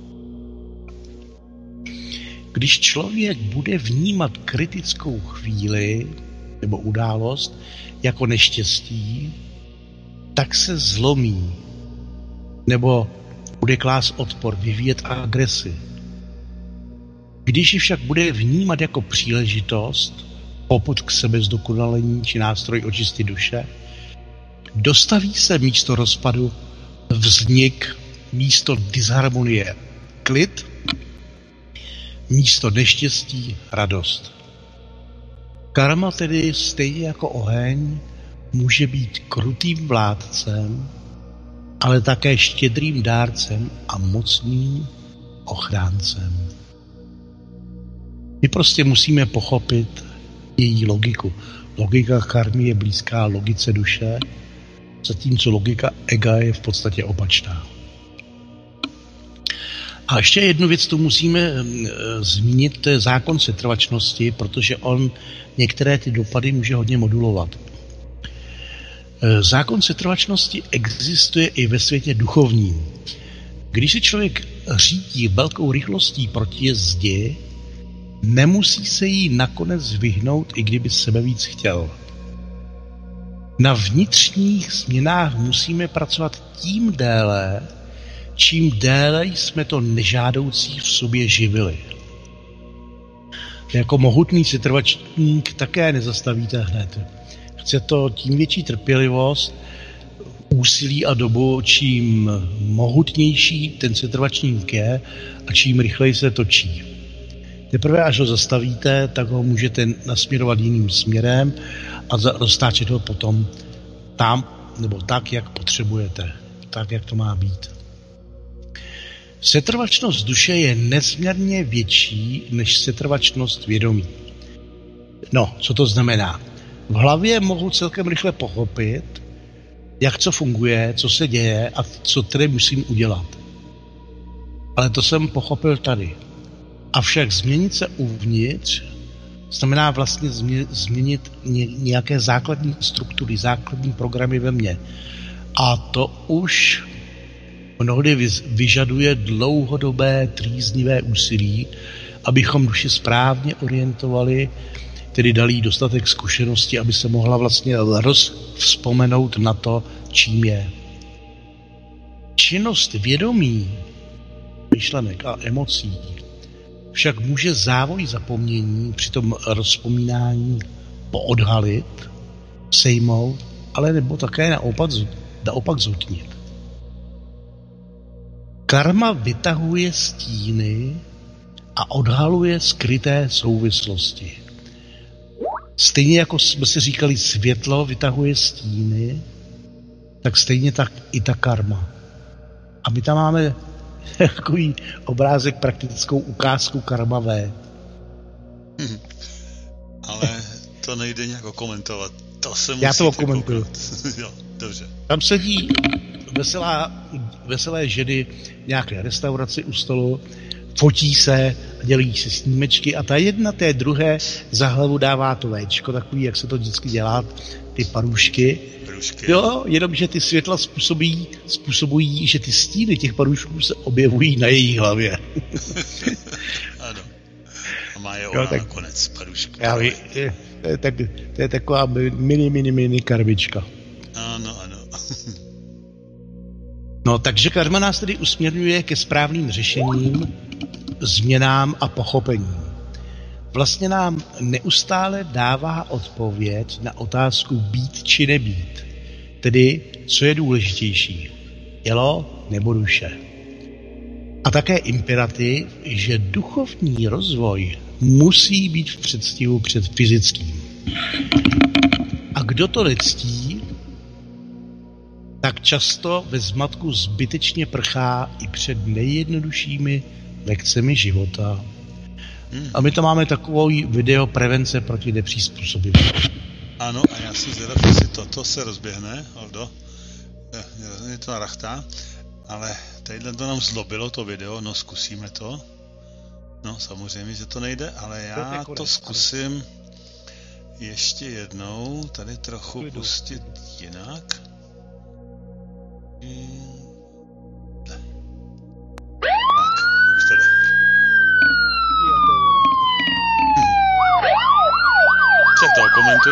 Když člověk bude vnímat kritickou chvíli nebo událost jako neštěstí, tak se zlomí nebo bude klást odpor, vyvíjet agresi. Když ji však bude vnímat jako příležitost, popud k sebezdokonalení či nástroj očisty duše, dostaví se místo rozpadu vznik, místo disharmonie klid, místo neštěstí radost. Karma tedy stejně jako oheň může být krutým vládcem, ale také štědrým dárcem a mocným ochráncem. My prostě musíme pochopit její logiku. Logika karmy je blízká logice duše, zatímco logika ega je v podstatě opačná. A ještě jednu věc tu musíme e, zmínit, to je zákon setrvačnosti, protože on některé ty dopady může hodně modulovat. E, zákon setrvačnosti existuje i ve světě duchovním. Když si člověk řídí velkou rychlostí proti zdi, nemusí se jí nakonec vyhnout, i kdyby sebe víc chtěl. Na vnitřních změnách musíme pracovat tím déle, čím déle jsme to nežádoucí v sobě živili. Jako mohutný setrvačník také nezastavíte hned. Chce to tím větší trpělivost, úsilí a dobu, čím mohutnější ten setrvačník je a čím rychleji se točí. Teprve až ho zastavíte, tak ho můžete nasměrovat jiným směrem a roztáčet ho potom tam, nebo tak, jak potřebujete. Tak, jak to má být. Setrvačnost duše je nesmírně větší než setrvačnost vědomí. No, co to znamená? V hlavě mohu celkem rychle pochopit, jak co funguje, co se děje a co tedy musím udělat. Ale to jsem pochopil tady. Avšak změnit se uvnitř znamená vlastně změnit nějaké základní struktury, základní programy ve mně. A to už mnohdy vyžaduje dlouhodobé trýznivé úsilí, abychom duši správně orientovali, tedy dali jí dostatek zkušenosti, aby se mohla vlastně rozvzpomenout na to, čím je. Činnost vědomí, myšlenek a emocí však může závoj zapomnění při tom rozpomínání poodhalit, sejmout, ale nebo také naopak, naopak zhutnit. Karma vytahuje stíny a odhaluje skryté souvislosti. Stejně jako jsme si říkali, světlo vytahuje stíny, tak stejně tak i ta karma. A my tam máme takový obrázek, praktickou ukázku karma V. Hmm. Ale to nejde nějak komentovat. To se Já to komentuju. Jo, dobře. Tam sedí veselá, veselé ženy v nějaké restauraci u stolu, fotí se a dělí se snímečky a ta jedna té druhé za hlavu dává to véčko, takový, jak se to vždycky dělá, ty parůšky. Parůšky. Jo, jenom, že ty světla způsobí, způsobují, že ty stíny těch parůšků se objevují na její hlavě. Ano. A má je ona jo, tak, nakonec, parůšky. Já ví, to je, tak, to je taková mini, mini, mini karmička. Ano, ano. No, takže karma nás tedy usměrňuje ke správným řešením, změnám a pochopením. vlastně nám neustále dává odpověď na otázku být či nebýt. Tedy, co je důležitější, tělo nebo duše. A také imperativ, že duchovní rozvoj musí být v předstihu před fyzickým. A kdo to nectí, tak často ve zmatku zbytečně prchá i před nejjednoduššími lekcemi života. Hmm. A my tam máme takovou video prevence proti nepřizpůsobivosti. Ano, a já jsem zvědav, jestli toto se rozběhne, Holdo. Je to rachtá, ale tadyhle to nám zlobilo, to video, no zkusíme to. No samozřejmě, že to nejde, ale já to, to zkusím ještě jednou, tady trochu pustit jinak. Tak, už tady. Co to, komentuj?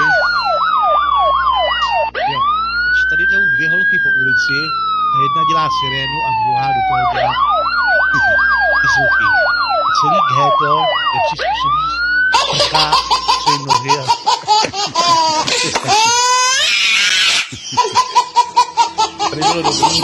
Jo, tady jdou dvě holky po ulici a jedna dělá sirénu a druhá do toho dělá ty zvuky. A celý ghetto nepřizpůsobí prchá tři nohy a se stačí. Tady bylo dobrý.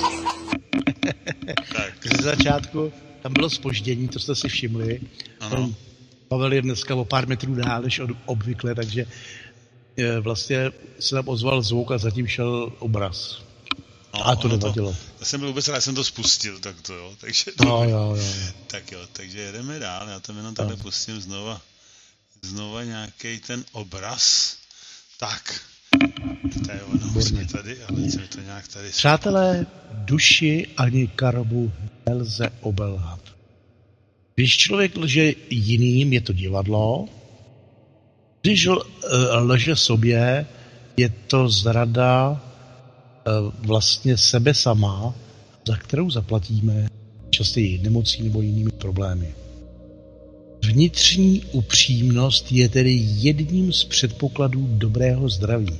Ze začátku tam bylo zpoždění, to jste si všimli. Ano. Pavel je dneska o pár metrů dál než obvykle, takže vlastně se tam ozval zvuk a zatím šel obraz. No, a to nevadilo. To, já jsem byl vůbec rád, jsem to spustil, tak to jo. Takže, no, jo, jo. Tak jo, takže jedeme dál, já tam jenom tady pustím znova, znova nějaký ten obraz. Tak, to je ono, už jsme tady, ale jsme to nějak tady... Přátelé, duši ani karbu nelze obelhat. Když člověk lže jiným, je to divadlo. Když lže sobě, je to zrada vlastně sebe sama, za kterou zaplatíme častěji nemocí nebo jinými problémy. Vnitřní upřímnost je tedy jedním z předpokladů dobrého zdraví.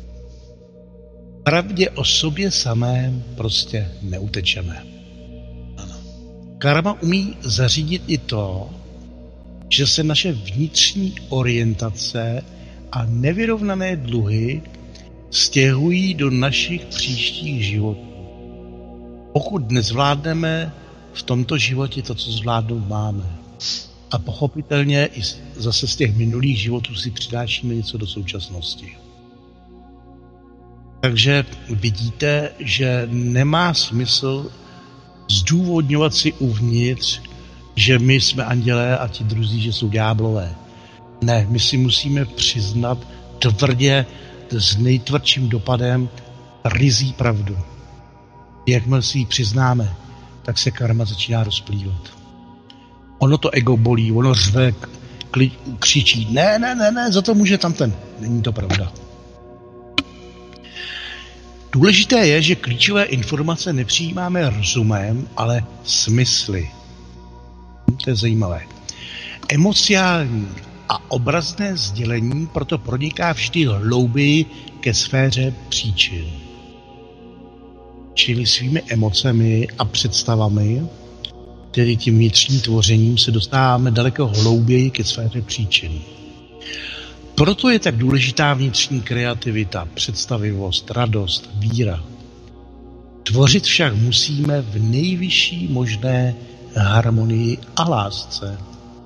Pravdě o sobě samém prostě neutečeme. Karma umí zařídit i to, že se naše vnitřní orientace a nevyrovnané dluhy stěhují do našich příštích životů. Pokud nezvládneme v tomto životě to, co zvládnout máme, a pochopitelně i zase z těch minulých životů si přinášíme něco do současnosti. Takže vidíte, že nemá smysl zdůvodňovat si uvnitř, že my jsme andělé a ti druzí, že jsou ďáblové. Ne, my si musíme přiznat tvrdě s nejtvrdším dopadem ryzí pravdu. Jakmile si ji přiznáme, tak se karma začíná rozplývat. Ono to ego bolí, ono řve, kli, křičí, ne, ne, ne, ne, za to může tamten. Není to pravda. Důležité je, že klíčové informace nepřijímáme rozumem, ale smysly. To je zajímavé. Emociální a obrazné sdělení proto proniká vždy hlouběji ke sféře příčin. Čili svými emocemi a představami, tedy tím vnitřním tvořením, se dostáváme daleko hlouběji ke sféře příčin. Proto je tak důležitá vnitřní kreativita, představivost, radost, víra. Tvořit však musíme v nejvyšší možné harmonii a lásce.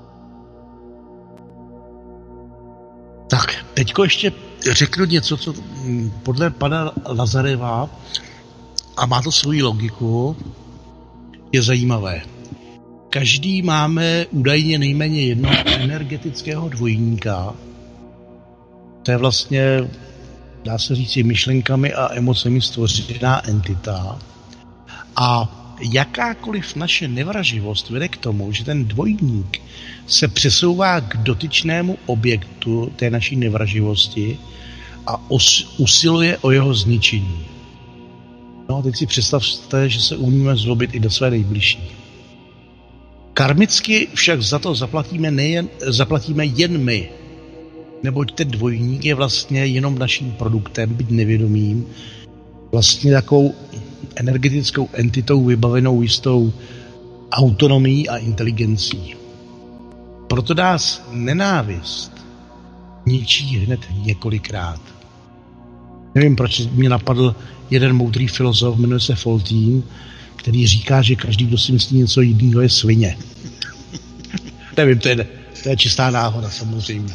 Tak, teďko ještě řeknu něco, co podle pana Lazareva, a má to svoji logiku, je zajímavé. Každý máme údajně nejméně jednoho energetického dvojníka. To je vlastně, dá se říct, myšlenkami a emocemi stvořená entita. A jakákoliv naše nevraživost vede k tomu, že ten dvojník se přesouvá k dotyčnému objektu té naší nevraživosti a os, usiluje o jeho zničení. No a teď si představte, že se umíme zlobit i do své nejbližší. Karmicky však za to zaplatíme, nejen, zaplatíme jen my, neboť ten dvojník je vlastně jenom naším produktem, byť nevědomým, vlastně takovou energetickou entitou vybavenou jistou autonomií a inteligencí. Proto nás nenávist ničí hned několikrát. Nevím, proč mě napadl jeden moudrý filozof, jmenuje se Foltín, který říká, že každý, kdo si myslí něco jiného, je svině. Nevím, to je, to je čistá náhoda, samozřejmě.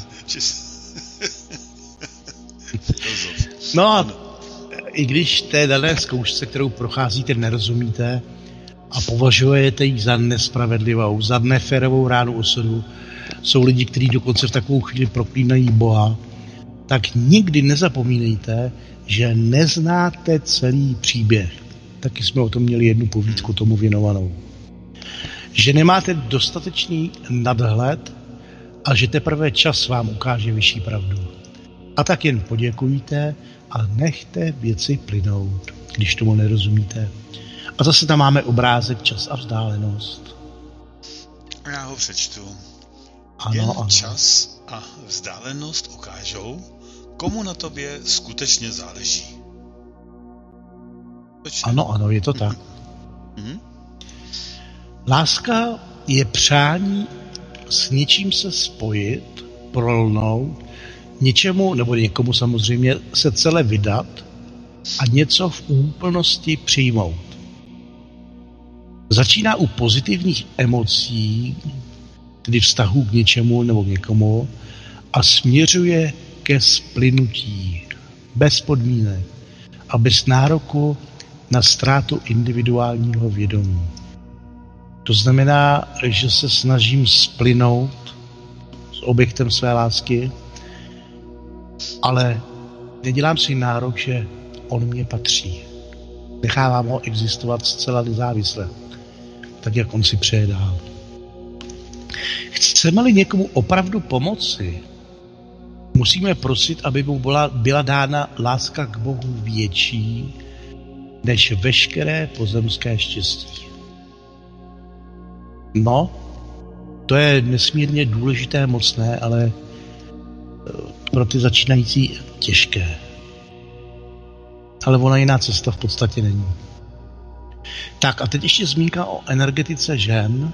No a i když té dané zkoušce, kterou procházíte, nerozumíte a považujete ji za nespravedlivou, za neférovou ránu osudu, jsou lidi, kteří dokonce v takovou chvíli proklínají Boha, tak nikdy nezapomínejte, že neznáte celý příběh. Taky jsme o tom měli jednu povídku tomu věnovanou. Že nemáte dostatečný nadhled a že teprve čas vám ukáže vyšší pravdu. A tak jen poděkujte a nechte věci plynout, když tomu nerozumíte. A zase tam máme obrázek čas a vzdálenost. Já ho přečtu. Ano, jen ano. Čas a vzdálenost ukážou, komu na tobě skutečně záleží. Skutečně. Ano, ano, je to tak. Mhm. Láska je přání s něčím se spojit, prolnout, něčemu, nebo někomu samozřejmě, se celé vydat a něco v úplnosti přijmout. Začíná u pozitivních emocí, tedy vztahu k něčemu nebo k někomu, a směřuje ke splynutí, bez podmínek a bez nároku na ztrátu individuálního vědomí. To znamená, že se snažím splynout s objektem své lásky, ale nedělám si nárok, že on mě patří. Nechávám ho existovat zcela nezávisle, tak jak on si přeje dál. Chceme-li někomu opravdu pomoci, musíme prosit, aby mu byla, byla dána láska k Bohu větší než veškeré pozemské štěstí. No, to je nesmírně důležité, mocné, ale pro ty začínající těžké. Ale ona jiná cesta v podstatě není. Tak a teď ještě zmínka o energetice žen.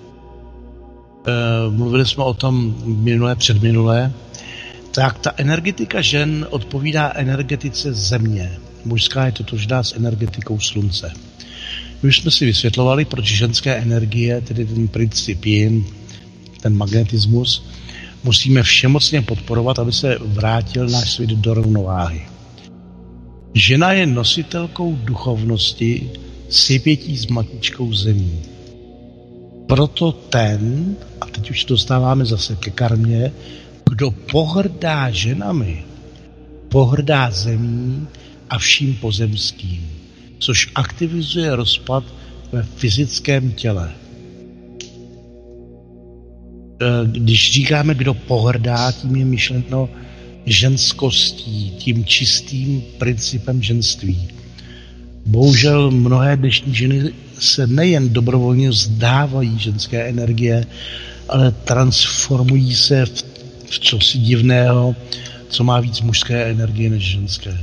E, mluvili jsme o tom minulé, předminulé. Tak ta energetika žen odpovídá energetice země. Mužská je totožná s energetikou slunce. My už jsme si vysvětlovali, proč ženské energie, tedy ten princip yin, ten magnetismus, musíme všemocně podporovat, aby se vrátil náš svět do rovnováhy. Žena je nositelkou duchovnosti, sypětí s matičkou zemí. Proto ten, a teď už dostáváme zase ke karmě, kdo pohrdá ženami, pohrdá zemí a vším pozemským, což aktivizuje rozpad ve fyzickém těle. Když říkáme, kdo pohrdá, tím je myšleno ženskostí, tím čistým principem ženství. Bohužel mnohé dnešní ženy se nejen dobrovolně vzdávají ženské energie, ale transformují se v, v cosi divného, co má víc mužské energie než ženské.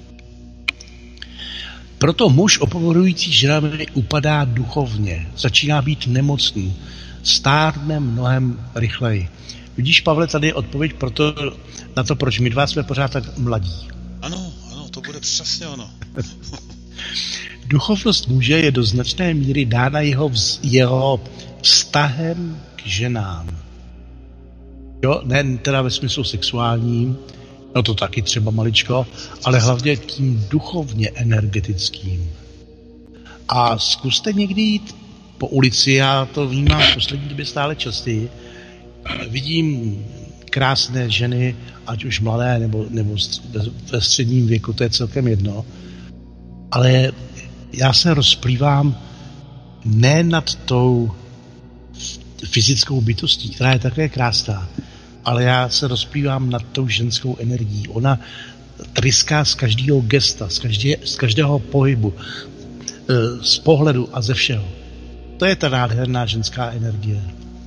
Proto muž opovrhující ženami upadá duchovně, začíná být nemocný, stárne mnohem rychleji. Vidíš, Pavle, tady je odpověď proto, na to, proč my dva jsme pořád tak mladí. Ano, ano, to bude přesně ono. Duchovnost muže je do značné míry dána jeho, vz, jeho vztahem k ženám. Jo, ne teda ve smyslu sexuálním, no to taky třeba maličko, ale hlavně tím duchovně energetickým. A zkuste někdy jít po ulici, já to vnímám v poslední době stále častěji, vidím krásné ženy, ať už mladé nebo, nebo ve středním věku, to je celkem jedno, ale já se rozplývám ne nad tou fyzickou bytostí, která je také krásná, ale já se rozplývám nad tou ženskou energií. Ona tryská z každého gesta, z, každé, z každého pohybu, z pohledu a ze všeho. To je ta nádherná ženská energie.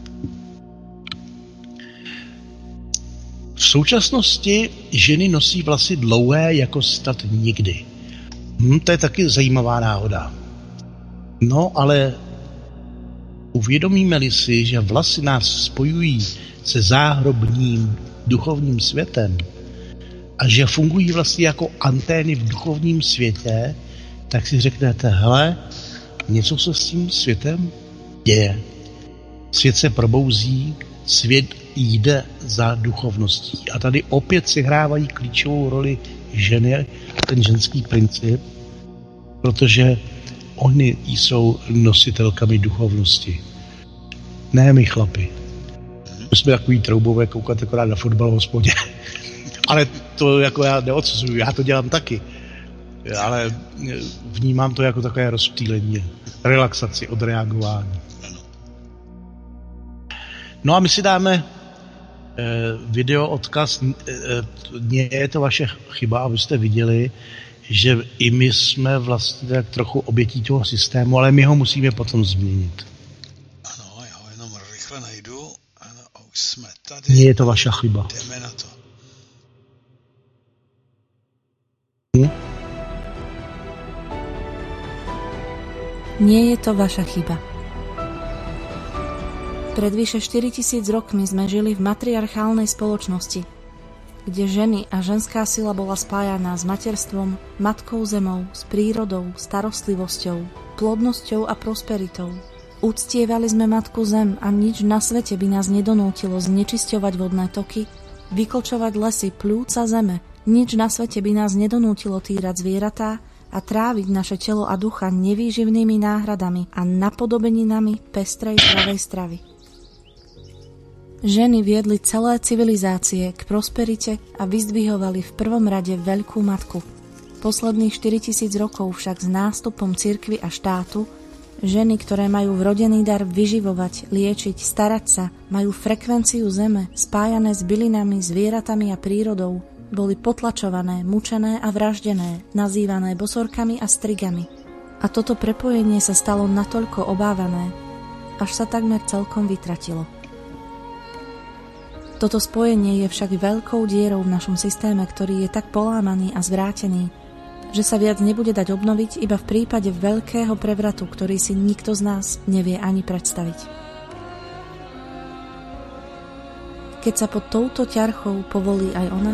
V současnosti ženy nosí vlasy dlouhé jako snad nikdy. Hm, to je taky zajímavá náhoda. No, ale Uvědomíme-li si, že vlasy nás spojují se záhrobním duchovním světem a že fungují vlastně jako antény v duchovním světě, tak si řeknete, hele, něco se s tím světem děje. Svět se probouzí, svět jde za duchovností. A tady opět si hrávají klíčovou roli ženy, ten ženský princip, protože oni jsou nositelkami duchovnosti. Ne my chlapi. My jsme takový troubové koukat akorát na fotbal v hospodě. Ale to jako já neodsuzuju, já to dělám taky. Ale vnímám to jako takové rozptýlení, relaxaci od reagování. No a my si dáme eh, video odkaz, eh, je to vaše chyba, abyste viděli, že i my jsme vlastně tak trochu obětí toho systému, ale my ho musíme potom změnit. Ano, já ho jenom rychle najdu. Ano, a už jsme tady. Nie je to vaša chyba. Jdeme na to. Hm? Nie je to vaša chyba. Pred vyše štyritisíc rokmi sme žili v matriarchálnej spoločnosti, kde ženy a ženská sila bola spájaná s materstvom, matkou zemou, s prírodou, starostlivosťou, plodnosťou a prosperitou. Uctievali sme matku zem a nič na svete by nás nedonútilo znečisťovať vodné toky, vyklčovať lesy, pľúca zeme, nič na svete by nás nedonútilo týrať zvieratá a tráviť naše telo a ducha nevýživnými náhradami a napodobeninami pestrej zdravej stravy. Ženy viedli celé civilizácie k prosperite a vyzdvihovali v prvom rade Veľkú matku. Posledných štyritisíc rokov však s nástupom cirkvi a štátu ženy, ktoré majú vrodený dar vyživovať, liečiť, starať sa, majú frekvenciu zeme, spájané s bylinami, zvieratami a prírodou, boli potlačované, mučené a vraždené, nazývané bosorkami a strigami. A toto prepojenie sa stalo natoľko obávané, až sa takmer celkom vytratilo. Toto spojenie je však veľkou dierou v našom systéme, ktorý je tak polámaný a zvrátený, že sa viac nebude dať obnoviť iba v prípade veľkého prevratu, ktorý si nikto z nás nevie ani predstaviť. Keď sa pod touto ťarchou povolí aj ona,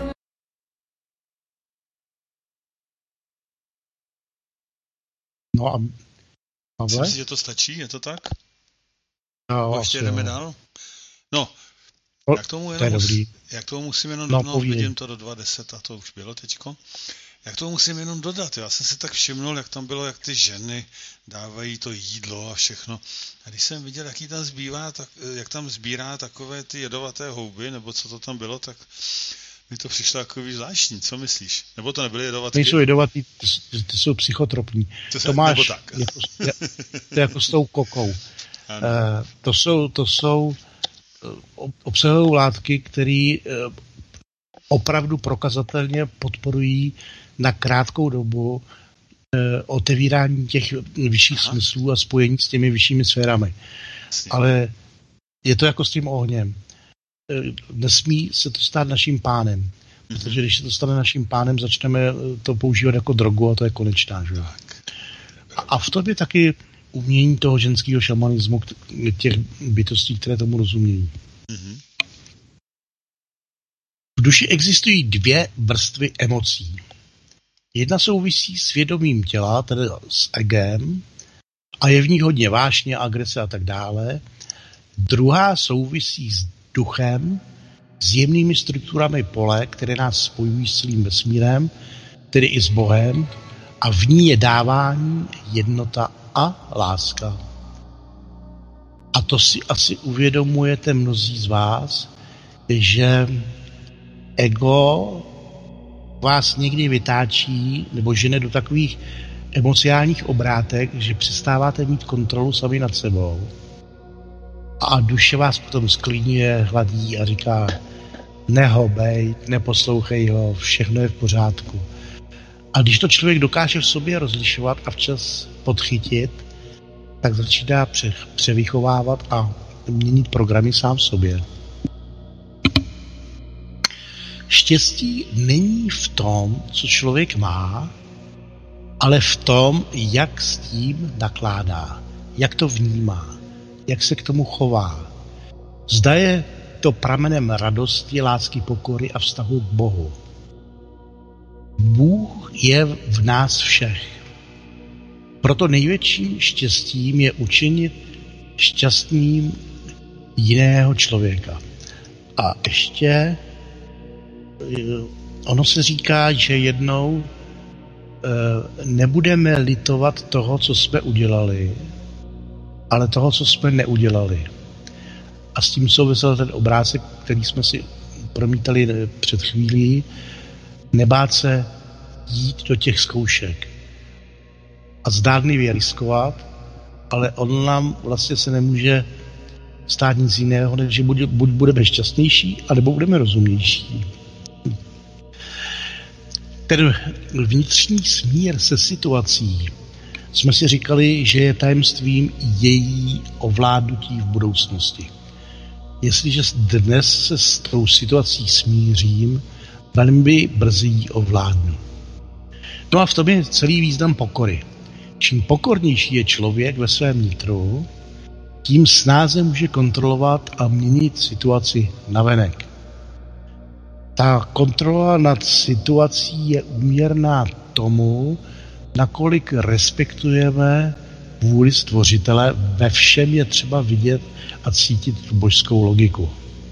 no a Myslím si, že to stačí, je to tak? No, ještě jdeme dál? No, jak tomu, jenom, jak tomu musím jenom no, no, vidím to do dva deset a to už bylo teďko. Jak tomu musím jenom dodat? Já jsem si tak všimnul, jak tam bylo, jak ty ženy dávají to jídlo a všechno. A když jsem viděl, jaký tam zbývá, tak, jak tam sbírá takové ty jedovaté houby, nebo co to tam bylo, tak mi to přišlo takový zvláštní. Co myslíš? Nebo to nebyly jedovatky? Nejsou jedovatý, ty, ty jsou psychotropní. To, to máš tak. Jako, to jako s tou kokou. Uh, to jsou, to jsou obsahové látky, které uh, opravdu prokazatelně podporují na krátkou dobu uh, otevírání těch vyšších Aha. smyslů a spojení s těmi vyššími sférami. Jasně. Ale je to jako s tím ohněm. Uh, nesmí se to stát naším pánem. Mm-hmm. Protože když se to stane naším pánem, začneme to používat jako drogu a to je konečná. Že? A, a v tom je taky umění toho ženského šamanismu, těch bytostí, které tomu rozumějí. Mm-hmm. V duši existují dvě vrstvy emocí. Jedna souvisí s vědomím těla, tedy s egem, a je v ní hodně vášně, agrese a tak dále. Druhá souvisí s duchem, s jemnými strukturami pole, které nás spojují s celým vesmírem, tedy i s Bohem, a v ní je dávání, jednota a láska. A to si asi uvědomujete mnozí z vás, že ego vás někdy vytáčí nebo žene do takových emocionálních obrátek, že přestáváte mít kontrolu sami nad sebou. A duše vás potom sklidňuje, hladí a říká nehobej, neposlouchej ho, všechno je v pořádku. A když to člověk dokáže v sobě rozlišovat a včas podchytit, tak začíná pře- převychovávat a měnit programy sám v sobě. Štěstí není v tom, co člověk má, ale v tom, jak s tím nakládá, jak to vnímá, jak se k tomu chová. Zda je to pramenem radosti, lásky, pokory a vztahu k Bohu. Bůh je v nás všech. Proto největším štěstím je učinit šťastným jiného člověka. A ještě ono se říká, že jednou nebudeme litovat toho, co jsme udělali, ale toho, co jsme neudělali. A s tím souvisel ten obrázek, který jsme si promítali před chvílí, nebát se jít do těch zkoušek a zdánlivě riskovat, ale on nám vlastně se nemůže stát nic jiného, než že buď, buď budeme šťastnější, anebo budeme rozumnější. Ten vnitřní smír se situací jsme si říkali, že je tajemstvím její ovládnutí v budoucnosti. Jestliže dnes se s tou situací smířím, velmi brzy ji ovládnu. No a v tom je celý význam pokory. Čím pokornější je člověk ve svém nitru, tím snáze může kontrolovat a měnit situaci navenek. Ta kontrola nad situací je úměrná tomu, nakolik respektujeme vůli Stvořitele. Ve všem je třeba vidět a cítit tu božskou logiku.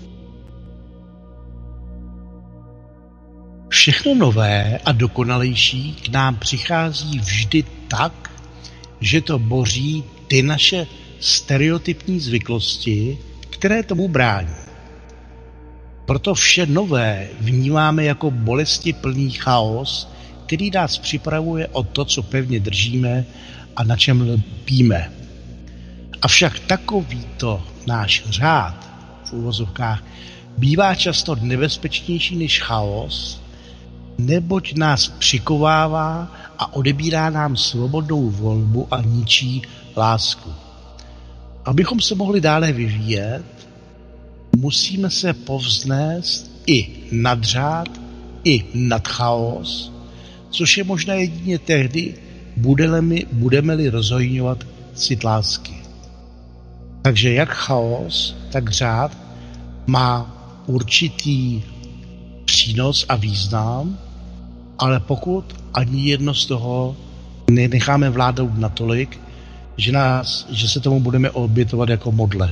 Všechno nové a dokonalejší k nám přichází vždy tak, že to boří ty naše stereotypní zvyklosti, které tomu brání. Proto vše nové vnímáme jako bolestiplný chaos, který nás připravuje o to, co pevně držíme a na čem lpíme. Avšak takovýto náš řád v uvozovkách bývá často nebezpečnější než chaos, neboť nás přikovává a odebírá nám svobodnou volbu a ničí lásku. Abychom se mohli dále vyvíjet, musíme se povznést i nad řád, i nad chaos, což je možné jedině tehdy, budeme-li, budeme-li rozhojňovat cit lásky. Takže jak chaos, tak řád má určitý přínos a význam, ale pokud ani jedno z toho nenecháme vládnout natolik, že, nás, že se tomu budeme obětovat jako modle.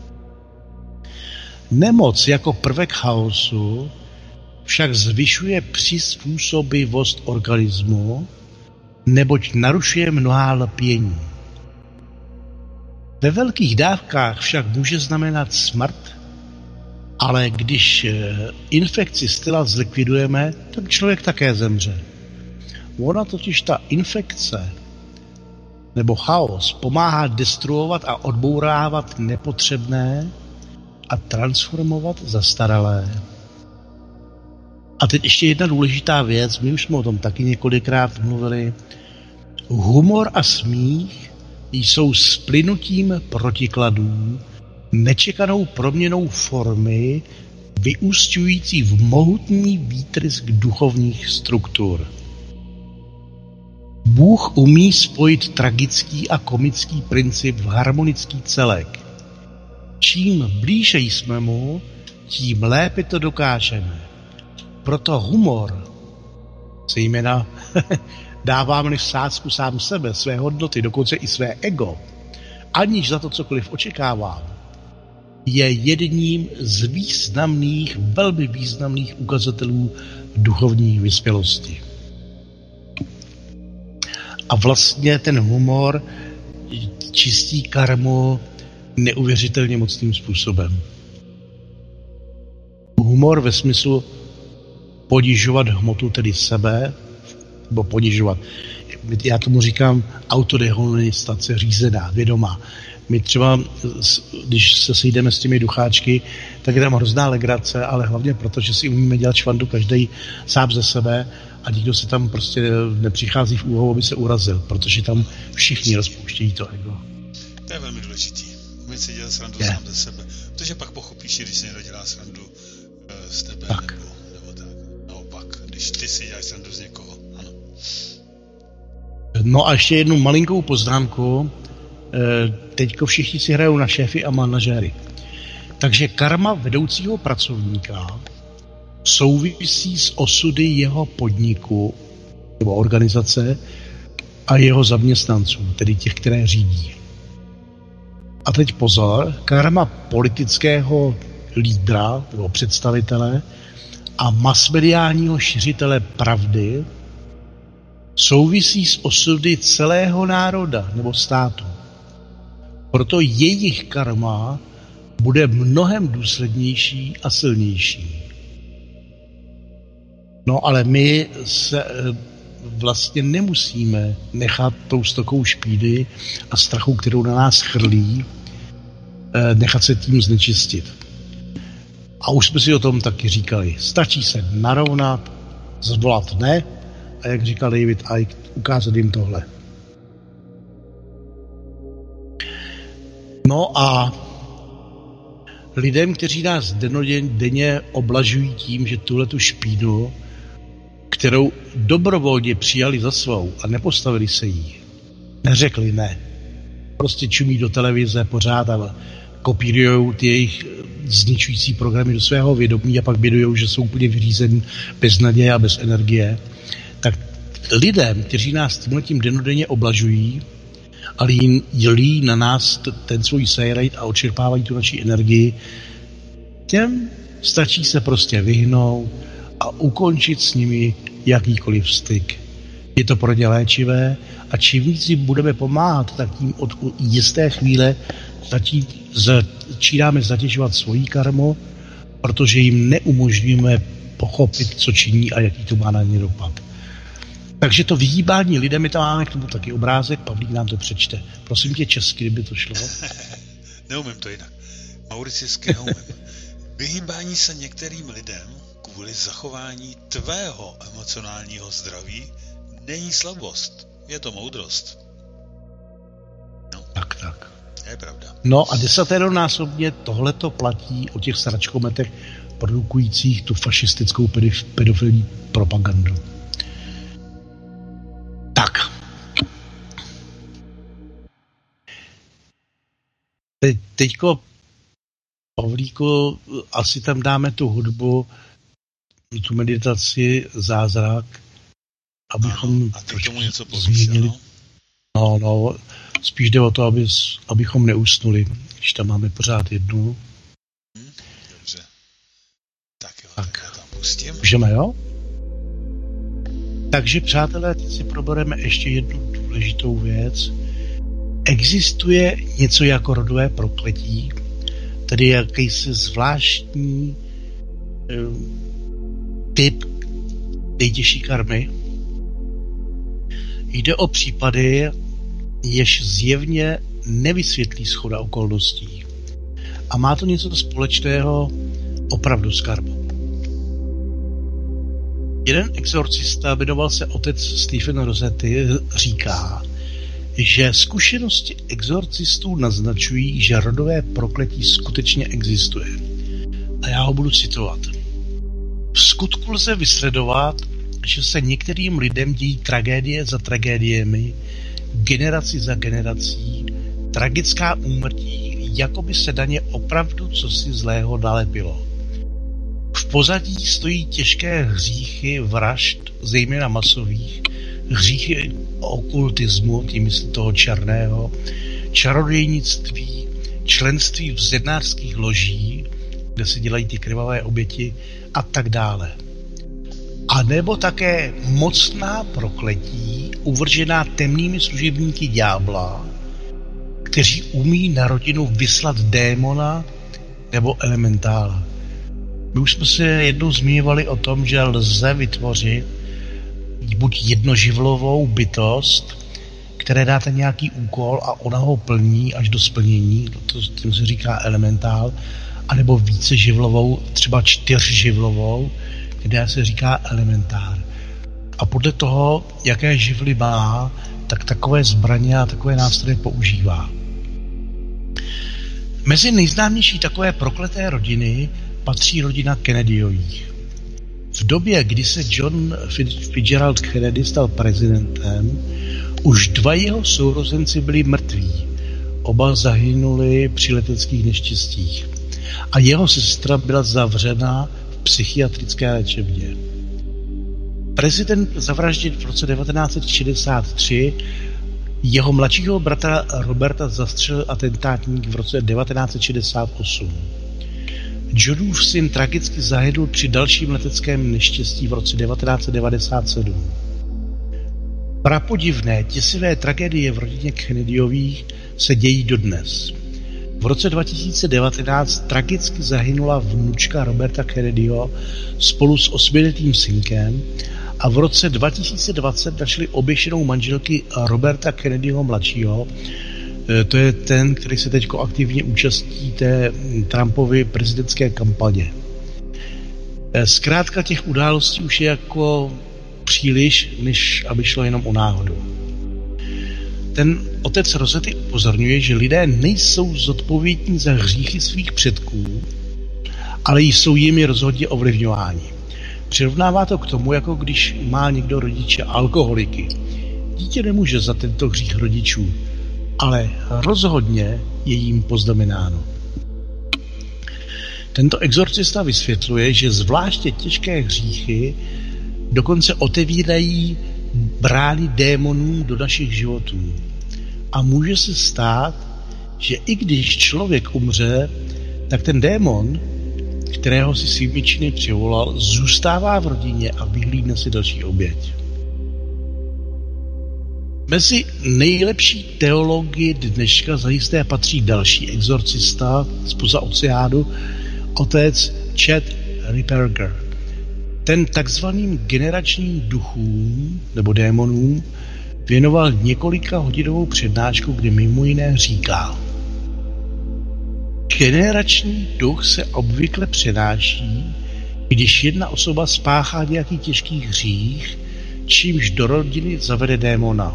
Nemoc jako prvek chaosu však zvyšuje přizpůsobivost organismu, neboť narušuje mnohá lpění. Ve velkých dávkách však může znamenat smrt, ale když infekci z těla zlikvidujeme, tak člověk také zemře. Ona totiž ta infekce nebo chaos pomáhá destruovat a odbourávat nepotřebné a transformovat zastaralé. A teď ještě jedna důležitá věc, my už jsme o tom taky několikrát mluvili. Humor a smích jsou splynutím protikladů, nečekanou proměnou formy, vyúsťující v mohutný výtrysk duchovních struktur. Bůh umí spojit tragický a komický princip v harmonický celek. Čím blíže jsme mu, tím lépe to dokážeme. Proto humor, zejména dáváme v sázku sám sebe, své hodnoty, dokonce i své ego, aniž za to cokoliv očekávám, je jedním z významných, velmi významných ukazatelů duchovní vyspělosti. A vlastně ten humor čistí karmu neuvěřitelně mocným způsobem. Humor ve smyslu ponižovat hmotu, tedy sebe, nebo ponižovat. Já tomu říkám autodehonestace řízená, vědomá. My třeba, když se sejdeme s těmi ducháčky, tak je tam hrozná legrace, ale hlavně proto, že si umíme dělat švandu každý sám ze sebe a nikdo se tam prostě nepřichází v úvahu, aby se urazil, protože tam všichni rozpouštějí to ego. To je velmi důležitý. Umět si dělat srandu je. sám ze sebe. Protože pak pochopíš, když si někdo dělá srandu z tebe, tak. Nebo, nebo tak. Naopak, když ty si děláš srandu z někoho. Ano. No a ještě jednu malinkou poznámku. teďko všichni si hrajou na šéfy a manažéry. Takže karma vedoucího pracovníka souvisí s osudy jeho podniku nebo organizace a jeho zaměstnanců, tedy těch, které řídí. A teď pozor, karma politického lídra nebo představitele a masmediálního šiřitele pravdy souvisí s osudy celého národa nebo státu. Proto jejich karma bude mnohem důslednější a silnější. No ale my se vlastně nemusíme nechat tou stokou špídy a strachu, kterou na nás chrlí, nechat se tím znečistit. A už jsme si o tom taky říkali. Stačí se narovnat, zvolat ne a jak říkal David Icke, ukázat jim tohle. No a lidem, kteří nás denně oblažují tím, že tuhletu špínu, kterou dobrovolně přijali za svou a nepostavili se jí, neřekli ne. Prostě čumí do televize pořád a kopírujou ty jejich zničující programy do svého vědomí a pak bědujou, že jsou úplně vyřízení bez naděje a bez energie. Tak lidem, kteří nás tímhletím denodenně oblažují a lí na nás ten svůj sejrejt a odčerpávají tu naši energii, těm stačí se prostě vyhnout a ukončit s nimi jakýkoliv styk. Je to pro ně léčivé a čím víc jim budeme pomáhat, tak tím od jisté chvíle začí, začínáme zatěžovat svoji karmu, protože jim neumožníme pochopit, co činí a jaký to má na ně dopad. Takže to vyhýbání lidem, my tam máme k tomu taky obrázek, Pavlík nám to přečte. Prosím tě česky, kdyby to šlo. Neumím to jinak. Mauricijsky neumím. Vyhýbání se některým lidem kvůli zachování tvého emocionálního zdraví není slabost, je to moudrost. No. Tak, tak. Je pravda. No a desateronásobně tohleto platí o těch sračkometech produkujících tu fašistickou pedif- pedofilní propagandu. Tak. Te- teďko, Pavlíku, asi tam dáme tu hudbu, tu meditaci, zázrak, abychom a ty tomu něco povíš, změnili. No, no, spíš jde o to, aby, abychom neusnuli, když tam máme pořád jednu. Hmm, dobře. Tak jo, tak, tak já tam pustím. Můžeme, jo? Takže, přátelé, teď si probereme ještě jednu důležitou věc. Existuje něco jako rodové prokletí, tedy jakýsi zvláštní um, typ nejtěžší karmy. Jde o případy, jež zjevně nevysvětlí shoda okolností. A má to něco společného opravdu s karmou. Jeden exorcista, jmenoval se otec Stephen Rossetti, říká, že zkušenosti exorcistů naznačují, že rodové prokletí skutečně existuje. A já ho budu citovat. V skutku lze vysledovat, že se některým lidem dějí tragédie za tragédiemi, generaci za generací, tragická úmrtí, jako by se na ně opravdu cosi zlého nalepilo. V pozadí stojí těžké hříchy vražd, zejména masových, hříchy okultismu, tím myslím toho černého, čarodějnictví, členství v zednářských loží, kde se dělají ty krvavé oběti a tak dále. A nebo také mocná prokletí, uvržená temnými služebníky ďábla, kteří umí na rodinu vyslat démona nebo elementála. My už jsme se jednou zmiňovali o tom, že lze vytvořit buď jednoživlovou bytost, které dáte nějaký úkol a ona ho plní až do splnění, to tím se říká elementál, anebo víceživlovou, třeba čtyřživlovou, kde se říká elementár. A podle toho, jaké živly má, tak takové zbraně a takové nástroje používá. Mezi nejznámější takové prokleté rodiny patří rodina Kennedyových. V době, kdy se John Fitzgerald Kennedy stal prezidentem, už dva jeho sourozenci byli mrtví. oba zahynuli při leteckých neštěstích a jeho sestra byla zavřena v psychiatrické léčebně. Prezident zavraždil v roce devatenáct set šedesát tři, jeho mladšího bratra Roberta zastřelil atentátník v roce devatenáct set šedesát osm. Johnův syn tragicky zahynul při dalším leteckém neštěstí v roce devatenáct set devadesát sedm. Prapodivné, děsivé tragédie v rodině Kennedyových se dějí dodnes. V roce dva tisíce devatenáct tragicky zahynula vnučka Roberta Kennedyho spolu s osmiletým synkem a v roce dva tisíce dvacet našli oběšenou manželky Roberta Kennedyho mladšího. To je ten, který se teď aktivně účastní té Trumpovy prezidentské kampaně. Zkrátka těch událostí už je jako příliš, než aby šlo jenom o náhodu. Ten otec Rosety upozorňuje, že lidé nejsou zodpovědní za hříchy svých předků, ale jsou jimi rozhodně ovlivňováni. Přirovnává to k tomu, jako když má někdo rodiče alkoholiky. Dítě nemůže za tento hřích rodičů, ale rozhodně je jim poznamenáno. Tento exorcista vysvětluje, že zvláště těžké hříchy dokonce otevírají brány démonů do našich životů. A může se stát, že i když člověk umře, tak ten démon, kterého si svými činy přivolal, zůstává v rodině a vyhlídne si další oběť. Mezi nejlepší teology dneška zajisté patří další exorcista zpoza oceánu, otec Chad Ripperger. Ten takzvaným generačním duchům nebo démonům věnoval několika hodinovou přednášku, kde mimo jiné říká: generační duch se obvykle přenáší, když jedna osoba spáchá nějaký těžký hřích, čímž do rodiny zavede démona.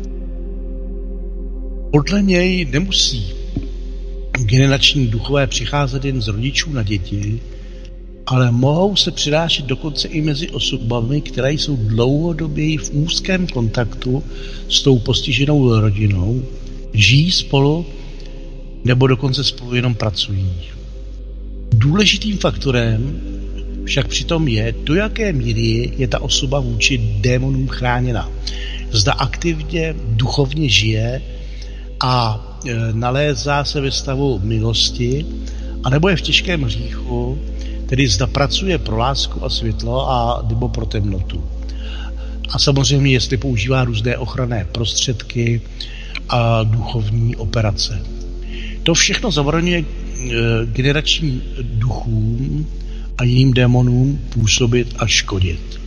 Podle něj nemusí generační duchové přicházet jen z rodičů na děti, ale mohou se přinášet dokonce i mezi osobami, které jsou dlouhodobě v úzkém kontaktu s tou postiženou rodinou, žijí spolu nebo dokonce spolu jenom pracují. Důležitým faktorem však přitom je, do jaké míry je ta osoba vůči démonům chráněna. Zda aktivně duchovně žije a e, nalézá se ve stavu milosti, anebo je v těžkém hříchu, tedy zda pracuje pro lásku a světlo a nebo pro temnotu. A samozřejmě, jestli používá různé ochranné prostředky a duchovní operace. To všechno zabraňuje e, generačním duchům a jiným démonům působit a škodit.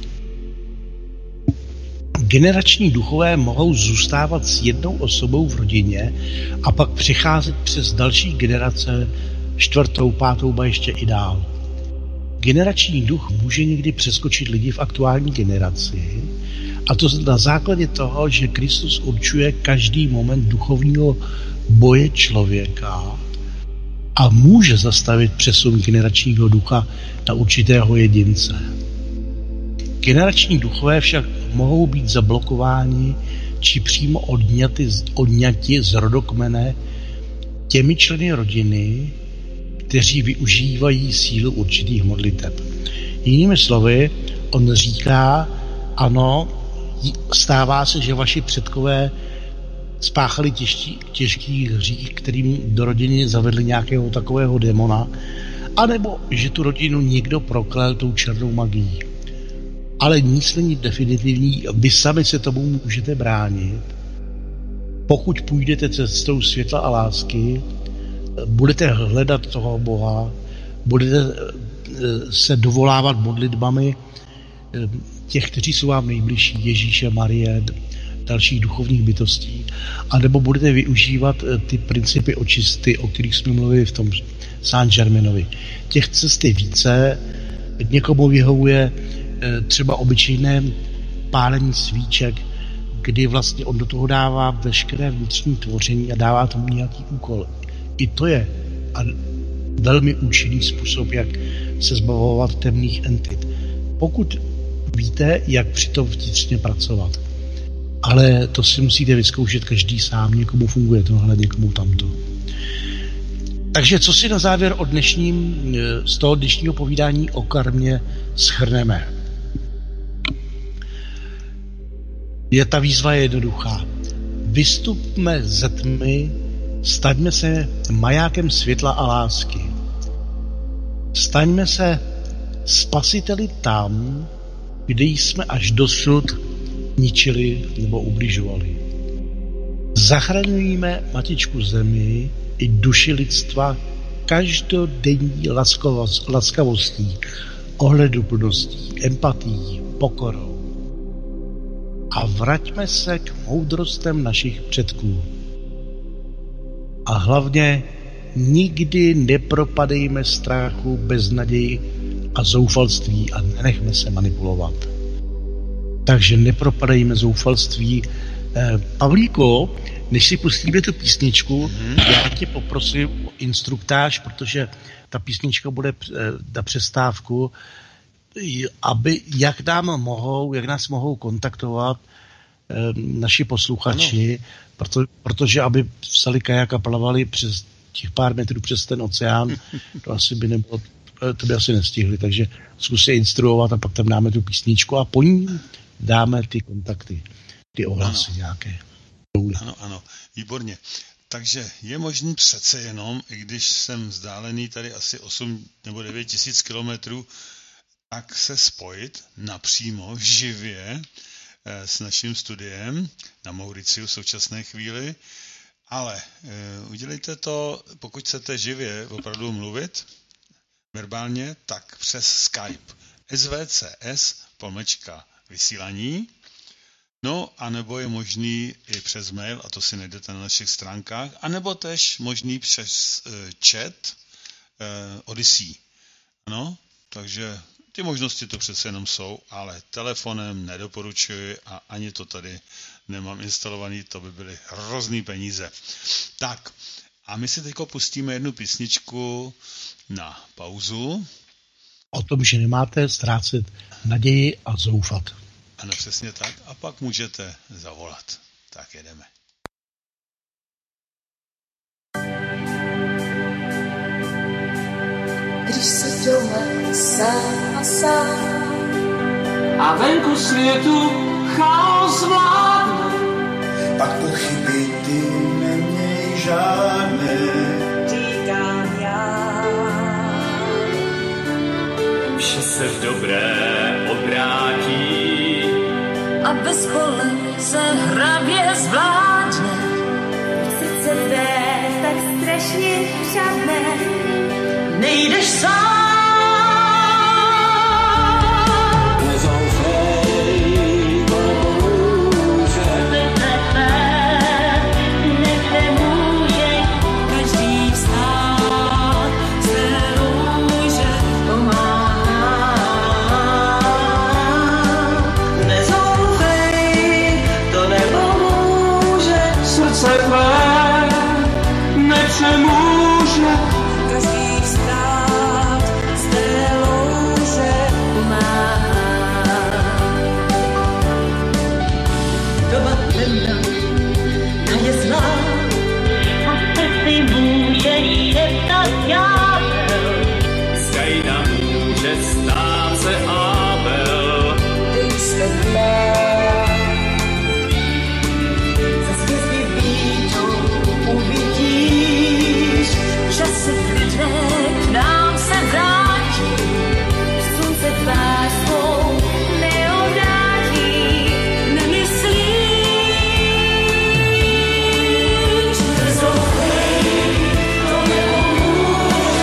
Generační duchové mohou zůstávat s jednou osobou v rodině a pak přecházet přes další generace, čtvrtou, pátou, ba ještě i dál. Generační duch může někdy přeskočit lidi v aktuální generaci, a to na základě toho, že Kristus určuje každý moment duchovního boje člověka a může zastavit přesun generačního ducha na určitého jedince. Generační duchové však mohou být zablokováni či přímo odňati, odňati z rodokmene těmi členy rodiny, kteří využívají sílu určitých modliteb. Jinými slovy, on říká, ano, stává se, že vaši předkové spáchali těžký, těžký hřích, kterým do rodiny zavedli nějakého takového démona, anebo že tu rodinu někdo proklel tou černou magií. Ale nic není definitivní, vy sami se tomu můžete bránit. Pokud půjdete cestou světla a lásky, budete hledat toho Boha, budete se dovolávat modlitbami těch, kteří jsou vám nejbližší, Ježíše, Marie, dalších duchovních bytostí, anebo budete využívat ty principy očisty, o kterých jsme mluvili v tom Saint-Germainovi. Těch cest je více, někomu vyhovuje třeba obyčejné pálení svíček, kdy vlastně on do toho dává veškeré vnitřní tvoření a dává tomu nějaký úkol. I to je velmi účinný způsob, jak se zbavovat temných entit. Pokud víte, jak při tom vnitřně pracovat. ale to si musíte vyzkoušet každý sám, někomu funguje tohle, někomu tamto. Takže co si na závěr od dnešním, z toho dnešního povídání o karmě shrneme? Je ta výzva jednoduchá. Vystupme ze tmy, staňme se majákem světla a lásky. Staňme se spasiteli tam, kde jsme až dosud ničili nebo ubližovali. Zachraňujme Matičku Zemi i duši lidstva každodenní laskavostí, ohleduplností, empatií, pokorou. A vraťme se k moudrostem našich předků. A hlavně nikdy nepropadejme strachu, beznaději a zoufalství a nenechme se manipulovat. Takže nepropadejme zoufalství. Eh, Pavlíko, než si pustíme tu písničku, mm-hmm. já tě poprosím o instruktáž, protože ta písnička bude eh, na přestávku, aby jak nám mohou, jak nás mohou kontaktovat eh, naši posluchači, proto, protože aby psali kajak a plavali přes těch pár metrů přes ten oceán, to asi by nebylo, to by asi nestihli, takže zkus je instruovat a pak tam dáme tu písničku a po ní dáme ty kontakty, ty ohlasy ano. nějaké. Ano, ano, výborně. Takže je možný přece jenom, i když jsem vzdálený tady asi osm nebo devět tisíc kilometrů, tak se spojit napřímo živě eh, s naším studiem na Mauriciu v současné chvíli, ale eh, udělejte to, pokud chcete živě opravdu mluvit, verbálně, tak přes Skype. S V C S pomlčka vysílání. No, anebo je možný i přes mail, a to si najdete na našich stránkách, anebo tež možný přes uh, chat uh, Odyssey. No, takže ty možnosti to přece jenom jsou, ale telefonem nedoporučuji a ani to tady nemám instalovaný, to by byly hrozný peníze. Tak, a my si teďko pustíme jednu písničku na pauzu. O tom, že nemáte ztrácet naději a zoufat. Ano, přesně tak. A pak můžete zavolat. Tak jedeme. Když se doma sám a sám a venku světu chaos vládne, pak pochyby ty neměj žádné, říkám já. Vše se v dobré obrátí A bez pole se hrabě zvládne. Srdce tvé tak strašně řadné, nejdeš sám. Nezoufej, to nepomůže. Nepomůže, každý vstát se růže pomáhá. Nezoufej, to nepomůže. Srdce tvé nepřemůže. Každý vstát z té louže pomáhá. Doba temna, ta je zlá, a v srdci může šeptat ďábel. Stejna může stát se Abel. Dej se tmá, za svězdy výjdou uvidíš, časy klidné k nám se vrátí, slunce tvář svou neodráží, nemyslíš? Nezoufej, to nepomůže.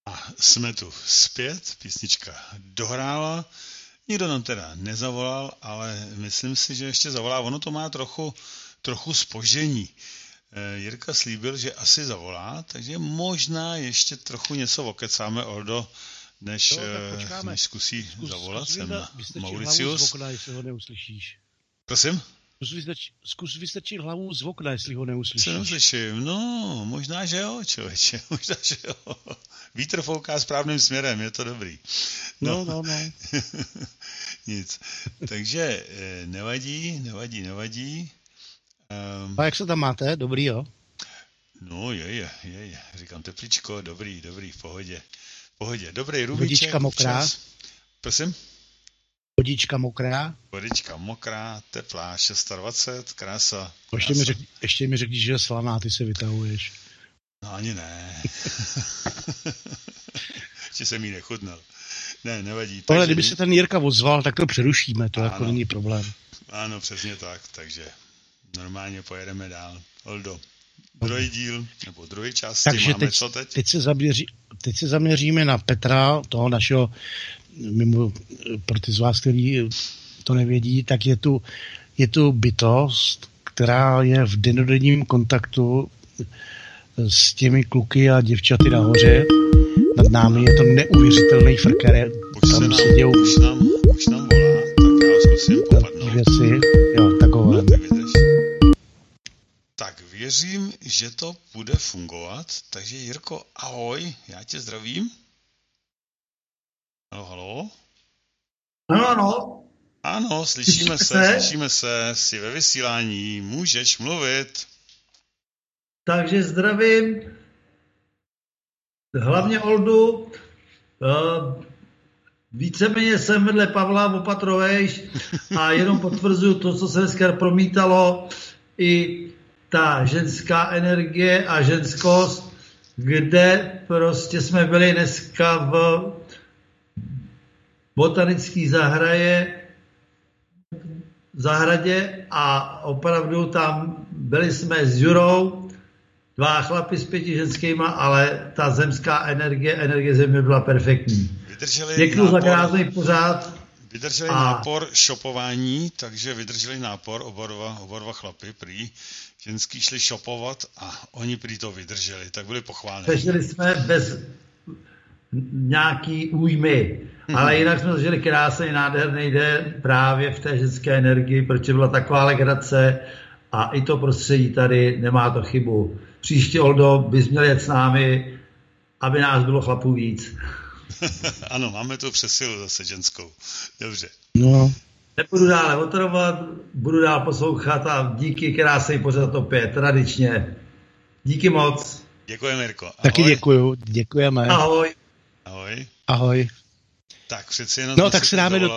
A jsme tu zpět, písnička dohrála, nikdo nám teda nezavolal, ale myslím si, že ještě zavolá, ono to má trochu, trochu zpoždění. Jirka slíbil, že asi zavolá, takže možná ještě trochu něco okecáme, Oldo, než, no, než zkusí zkus, zavolat zkus, sem na Mauricius. Okna, jestli ho neuslyšíš. Prosím? Zkus, vystrč, zkus vystrčit hlavu z okna, jestli ho neuslyšíš. Co neuslyším? No, možná, že jo, člověče, možná, že jo. Vítr fouká správným směrem, je to dobrý. No, no, no. no. Nic. Takže nevadí, nevadí, nevadí. Um, A jak se tam máte? Dobrý, jo? No, je, je, je, je. Říkám teplíčko, dobrý, dobrý, v pohodě. V pohodě, dobrý rubíček. Vodička mokrá. Včas. Prosím? Vodička mokrá. Vodička mokrá, teplá, dvacet šest, krása. Ještě mi, řek, ještě mi řekni, že je slaná, ty se vytahuješ. No ani ne. Ještě jsem jí nechutnal. Ne, nevadí. Ale kdyby se ten Jirka ozval, tak to přerušíme, to ano, jako není problém. Ano, přesně tak, takže normálně pojedeme dál. Oldo, druhý díl, nebo druhý část, takže máme teď, co teď? Teď se, zaměří, teď se zaměříme na Petra, toho našeho, mimo, pro ty z vás, který to nevědí, tak je tu, je tu bytost, která je v dennodenním kontaktu s těmi kluky a děvčaty nahoře. Nad námi je to neuvěřitelný frker. Už se nám, seděl... už nám, už nám volá, tak já zkusím popadnout. Věci, jo, takové. Tak, tak věřím, že to bude fungovat. Takže Jirko, ahoj, já tě zdravím. Halo, halo. Ano, ano. Ano, slyšíme se, se, slyšíme se, jsi ve vysílání, můžeš mluvit. Takže zdravím. Hlavně Oldu. Víceméně jsem vedle Pavla Opatrovejš a jenom potvrzuju to, co se dneska promítalo, i ta ženská energie a ženskost, kde prostě jsme byli dneska v botanické zahraje, zahradě a opravdu tam byli jsme s Jurou, dva chlapy s pěti ženskýma, ale ta zemská energie, energie země byla perfektní. Děkuju za krásný pořád. Vydrželi a... nápor šopování, takže vydrželi nápor oba dva, oba dva chlapy, prý. Ženský šli šopovat a oni prý to vydrželi, tak byli pochváleni. Přežili jsme bez nějaký újmy, mm-hmm. ale jinak jsme zažili krásný, nádherný den právě v té ženské energii, protože byla taková legrace a i to prostředí tady nemá to chybu. Příště, Oldo, bys měl jet s námi, aby nás bylo chlapů víc. Ano, máme tu přesilu zase ženskou. Dobře. No. Nebudu dále otrovat, budu dál poslouchat a díky, krásný pořad opět, tradičně. Díky moc. Děkujeme, Jirko. Ahoj. Taky děkuju, děkujeme. Ahoj. Ahoj. Ahoj. Tak přeci jenom no, tak se dáme do...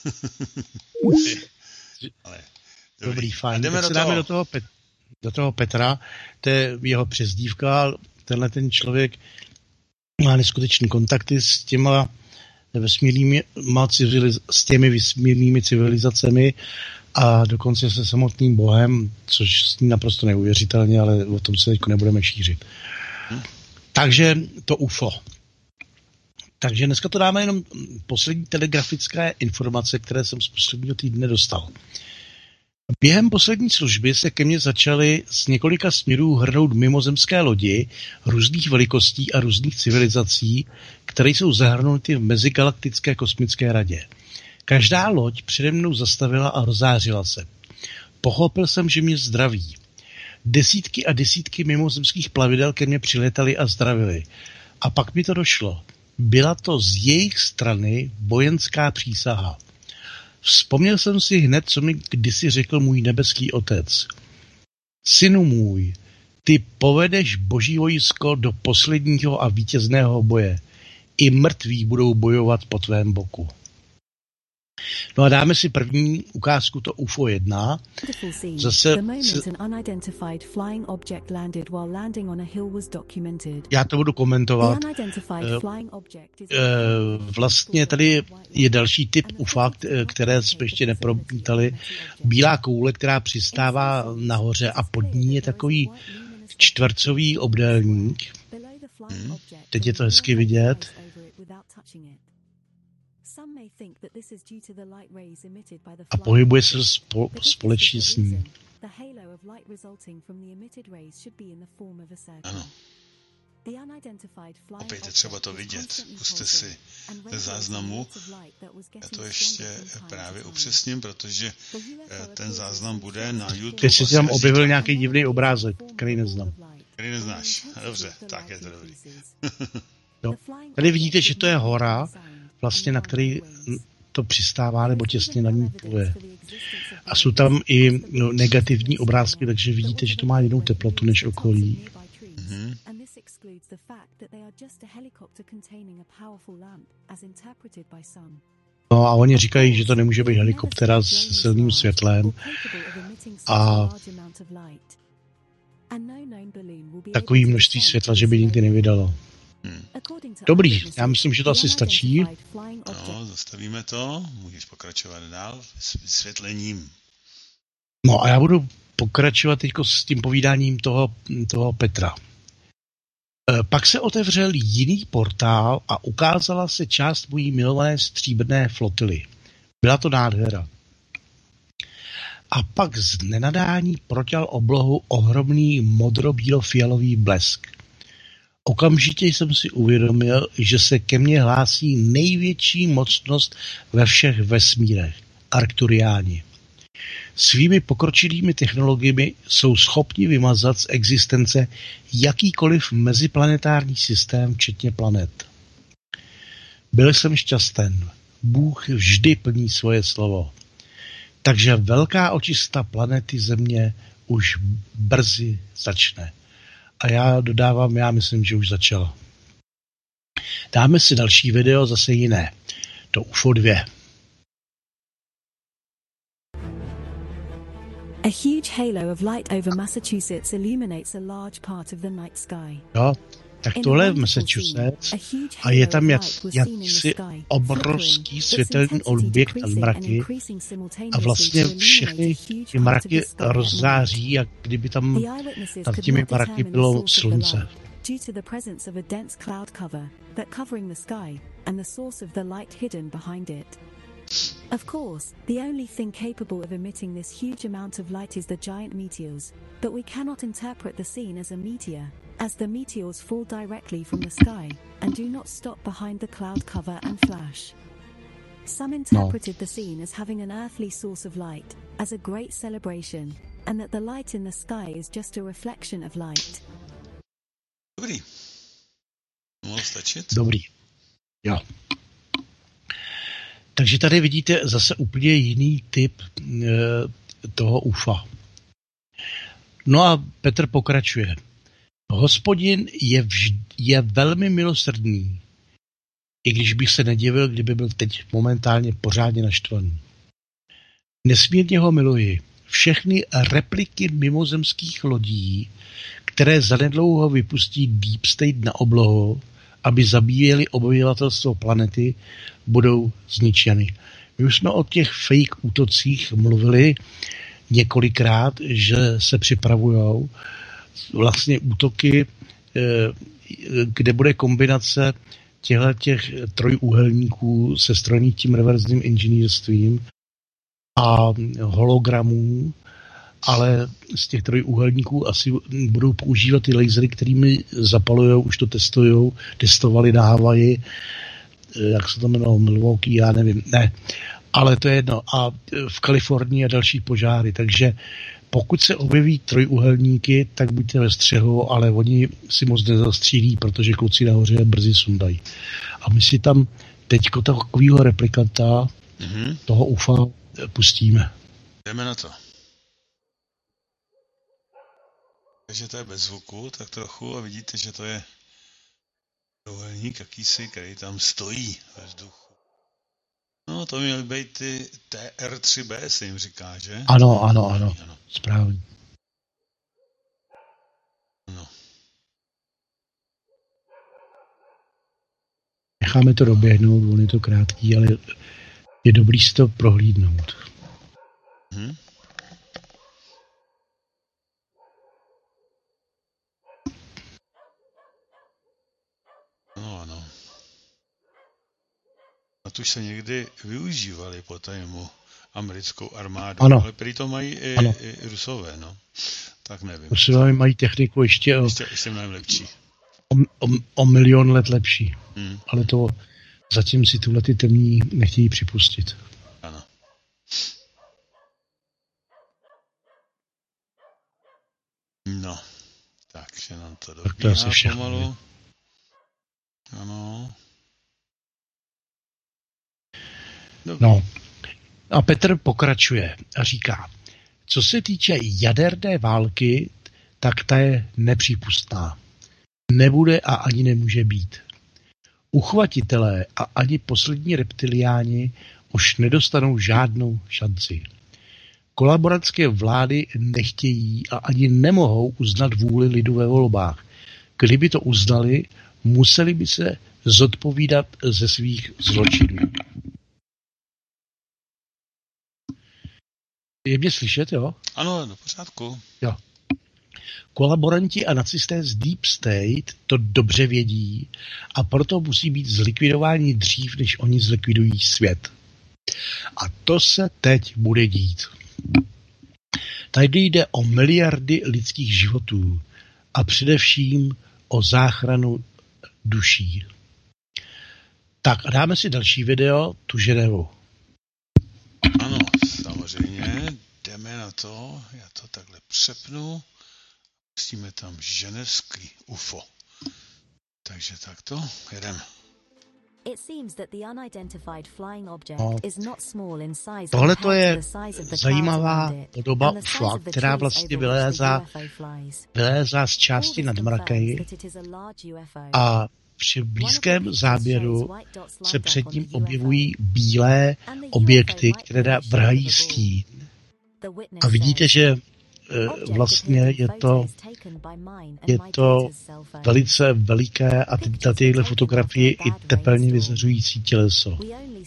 Ale, dobrý. dobrý, fajn. Tak se dáme do toho, Pet... do toho Petra, to je jeho přezdívka, tenhle ten člověk má neskutečné kontakty s těma vesmírnými, civiliz- s těmi vesmírnými civilizacemi a dokonce se samotným Bohem, což zní naprosto neuvěřitelně, ale o tom se teď nebudeme šířit. Hmm. Takže to U F O. Takže dneska to dáme jenom poslední telegrafické informace, které jsem z posledního týdne dostal. Během poslední služby se ke mně začaly z několika směrů hrnout mimozemské lodi různých velikostí a různých civilizací, které jsou zahrnuty v mezigalaktické kosmické radě. Každá loď přede mnou zastavila a rozářila se. Pochopil jsem, že mě zdraví. Desítky a desítky mimozemských plavidel ke mně přilétaly a zdravily. A pak mi to došlo. Byla to z jejich strany vojenská přísaha. Vzpomněl jsem si hned, co mi kdysi řekl můj nebeský otec. Synu můj, ty povedeš boží vojsko do posledního a vítězného boje. I mrtví budou bojovat po tvém boku. No a dáme si první ukázku, to U F O jedna. Zase se... Já to budu komentovat. Vlastně tady je další typ U F O, které jsme ještě nepromítali. Bílá koule, která přistává nahoře a pod ní je takový čtvercový obdélník. Hmm. Teď je to hezky vidět. A pohybuje se spo, společně s ním. Ano. Opět je třeba to vidět. Puste si ze záznamu. Já to ještě právě upřesním, protože ten záznam bude na YouTube. Teď si tam objevil nějaký divný obrázek, který neznám. Který neznáš. Dobře, tak je to dobrý. No. Tady vidíte, že to je hora, vlastně na který to přistává, nebo těsně na ní pluje. A jsou tam i no, negativní obrázky, takže vidíte, že to má jinou teplotu než okolí. Mm-hmm. No a oni říkají, že to nemůže být helikoptera s silným světlem a takový množství světla, že by nikdy nevydalo. Hmm. Dobrý, já myslím, že to asi stačí. No, zastavíme to, můžeš pokračovat dál s vysvětlením. No a já budu pokračovat teď s tím povídáním toho, toho Petra. Pak se otevřel jiný portál a ukázala se část mojí milované stříbrné flotily. Byla to nádhera. A pak z nenadání protěl oblohu ohromný modro-bílo-fialový blesk. Okamžitě jsem si uvědomil, že se ke mně hlásí největší mocnost ve všech vesmírech, Arkturiáni. Svými pokročilými technologiemi jsou schopni vymazat z existence jakýkoliv meziplanetární systém, včetně planet. Byl jsem šťasten. Bůh vždy plní svoje slovo. Takže velká očista planety Země už brzy začne. A já dodávám, já myslím, že už začala. Dáme si další video, zase jiné. To U F O dva. A huge halo of light over Massachusetts illuminates a large part of the night sky. Jo, tak tohle je v Massachusetts a je tam jak, jakýsi obrovský světelný objekt nad mraky a vlastně všechny ty mraky rozzáří, jak kdyby tam nad těmi mraky bylo slunce. Due to the presence of a dense cloud cover that covering the sky and the source of the light hidden behind it. Of course, the only thing capable of emitting this huge amount of light is the giant meteors, but we cannot interpret the scene as a meteor, as the meteors fall directly from the sky and do not stop behind the cloud cover and flash. Some interpreted the scene as having an earthly source of light, as a great celebration, and that the light in the sky is just a reflection of light. Dobrý. Mohl stačit? Dobrý. Jo. Takže tady vidíte zase úplně jiný typ e, toho U F A. No a Petr pokračuje. Hospodin je, vždy, je velmi milosrdný, i když bych se nedivil, kdyby byl teď momentálně pořádně naštvaný. Nesmírně ho miluji. Všechny repliky mimozemských lodí, které zanedlouho vypustí Deep State na oblohu, aby zabíjeli obyvatelstvo planety, budou zničeny. My už jsme o těch fake útocích mluvili několikrát, že se připravujou vlastně útoky, kde bude kombinace těchto těch trojúhelníků se strojním tím reverzním inženýrstvím a hologramů, ale z těch trojúhelníků asi budou používat ty lasery, kterými zapalujou, už to testujou, testovali na Havaji, jak se to jmenovalo, Milwaukee, já nevím, ne, ale to je jedno. A v Kalifornii a další požáry, takže pokud se objeví trojúhelníky, tak buďte ve střehu, ale oni si moc nezastřílí, protože kluci nahoře brzy sundají. A my si tam teďko takovýho replikanta mm-hmm. toho U F A pustíme. Jdeme na to. Takže to je bez zvuku, tak trochu, a vidíte, že to je trojúhelník jakýsi, který tam stojí ve vzduchu. No, to měly být ty T R tři B, se jim říká, že? Ano, ano, ano, ano. Správně. No. Necháme to doběhnout, on je to krátký, ale je dobrý si to prohlídnout. Hmm. snad už se někdy využívali po tajmu americkou armádu, ano. ale prý to mají i, i Rusové, no. Tak nevím. Rusové mají techniku ještě, ještě, ještě mnohem lepší. O, o, o milion let lepší. Hmm. Ale to zatím si tuhle ty temní nechtějí připustit. Ano. No, takže nám to dobíhá pomalu. Ano. Dobře. No. A Petr pokračuje a říká, co se týče jaderné války, tak ta je nepřípustná. Nebude a ani nemůže být. Uchvatitelé a ani poslední reptiliáni už nedostanou žádnou šanci. Kolaborantské vlády nechtějí a ani nemohou uznat vůli lidu ve volbách. Kdyby to uznali, museli by se zodpovídat ze svých zločinů. Je mě slyšet, jo? Ano, do pořádku. Jo. Kolaboranti a nacisté z Deep State to dobře vědí a proto musí být zlikvidováni dřív, než oni zlikvidují svět. A to se teď bude dít. Tady jde o miliardy lidských životů a především o záchranu duší. Tak a dáme si další video, tu Ženevu. Ano, samozřejmě, jdeme na to, já to takhle přepnu, pustíme tam ženevský U F O. Takže takto, jedeme. Tohle to je zajímavá podoba U F O, která vlastně vylézá, vylézá z části nad mraky a při blízkém záběru se před ním objevují bílé objekty, které vrhají stín. A vidíte, že vlastně je to, je to velice veliké a teď na téhle fotografii i tepelně vyzařující těleso.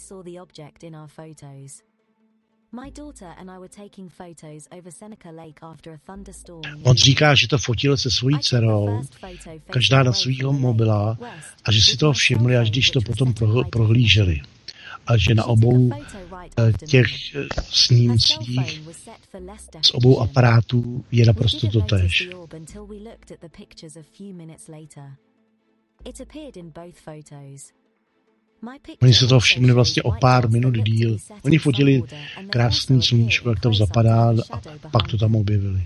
On říká, že to fotil se svojí dcerou, každá na svýho mobila, a že si toho všimli, až když to potom prohlíželi. A že na obou těch snímcích z obou aparátů je naprosto totéž. Oni se toho všimli vlastně o pár minut díl. Oni fotili krásný sluníčko, jak tam zapadá, a pak to tam objevili.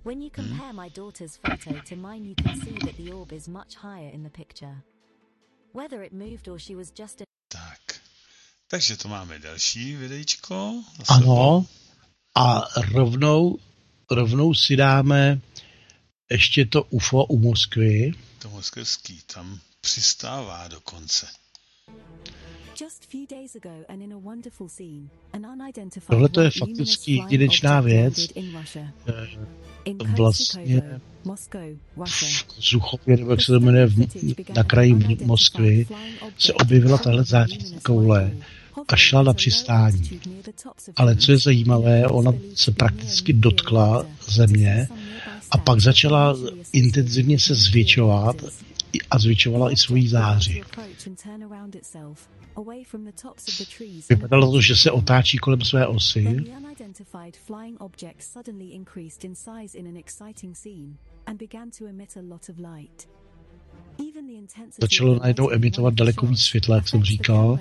Tak. Takže to máme další videjčko. Ano. A rovnou, rovnou si dáme ještě to U F O u Moskvy. To moskevský tam přistává dokonce. Tohle to je fakticky jedinečná věc. Vlastně v Zuchově, nebo jak se to jmenuje, na kraji Moskvy, se objevila tahle zářicí koule a šla na přistání. Ale co je zajímavé, ona se prakticky dotkla země a pak začala intenzivně se zvětšovat a zvětšovala i svoji záři. Vypadalo to, že se otáčí kolem své osy. Začalo najednou emitovat daleko víc světla, jak jsem říkal.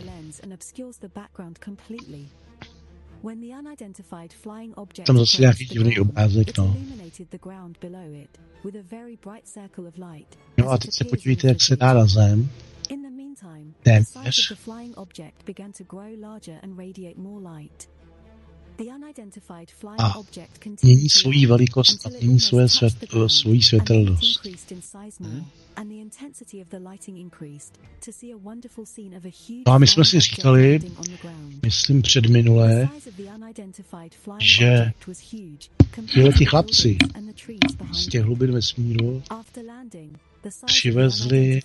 Tam zase nějaký divný obrázek, no. No a teď se podívejte, jak se dá na zem. Téměř. A mění svoji velikost a mění svoje svět, svoji světelnost. Hmm. No a my jsme si říkali, myslím předminulé, že tyhle ti chlapci z těch hlubin vesmíru přivezli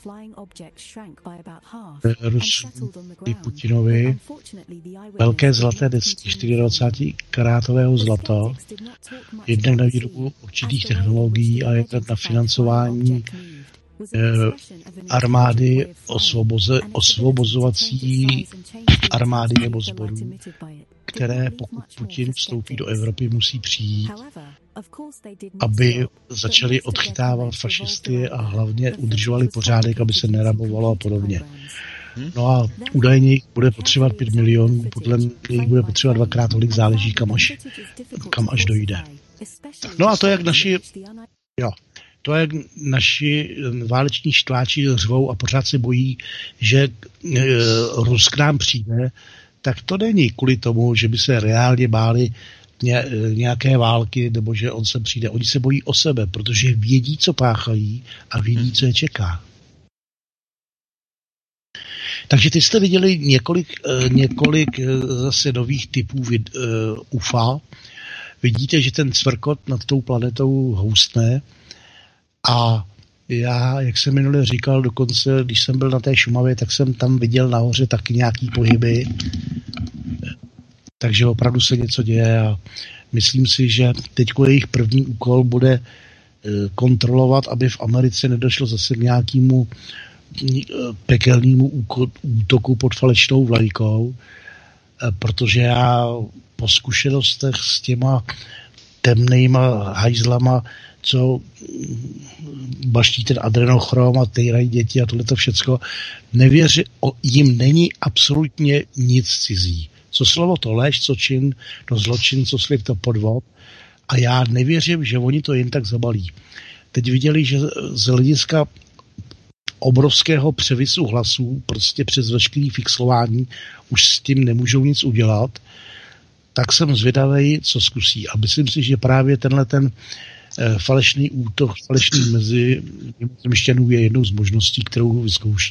Rusům i Putinovi velké zlaté desky dvacet karátového zlata, jednak na výrobu určitých technologií a jednak na financování armády osvoboze, osvobozovací armády nebo sborů, které pokud Putin vstoupí do Evropy, musí přijít, aby začali odchytávat fašisty a hlavně udržovali pořádek, aby se nerabovalo a podobně. No a údajně jich bude potřebovat pět milionů, podle mě jich bude potřebovat dvakrát tolik, záleží kam až, kam až dojde. No a to, jak naši, jo, to, jak naši váleční štváči řvou a pořád se bojí, že e, Rus k nám přijde, tak to není kvůli tomu, že by se reálně báli ně, nějaké války, nebo že on sem přijde. Oni se bojí o sebe, protože vědí, co páchají a vědí, co je čeká. Takže ty jste viděli několik, několik zase nových typů vid, uh, U F A. Vidíte, že ten cvrkot nad tou planetou houstne a já, jak jsem minule říkal, dokonce, když jsem byl na té Šumavě, tak jsem tam viděl nahoře taky nějaký pohyby. Takže opravdu se něco děje a myslím si, že teď jejich první úkol bude kontrolovat, aby v Americe nedošlo zase k nějakému pekelnému útoku pod falešnou vlajkou, protože já po zkušenostech s těma temnejma hajzlama, co baští ten adrenochrom a týrají děti a tohleto všecko, nevěři, jim není absolutně nic cizí. Co slovo, to lež, co čin, to zločin, co slib, to podvod. A já nevěřím, že oni to jen tak zabalí. Teď viděli, že z hlediska obrovského převisu hlasů, prostě přes veškerý fixování, už s tím nemůžou nic udělat, tak jsem zvědavý, co zkusí. A myslím si, že právě tenhle ten eh, falešný útok, falešný mezi mimozemšťanů je jednou z možností, kterou vyzkouší.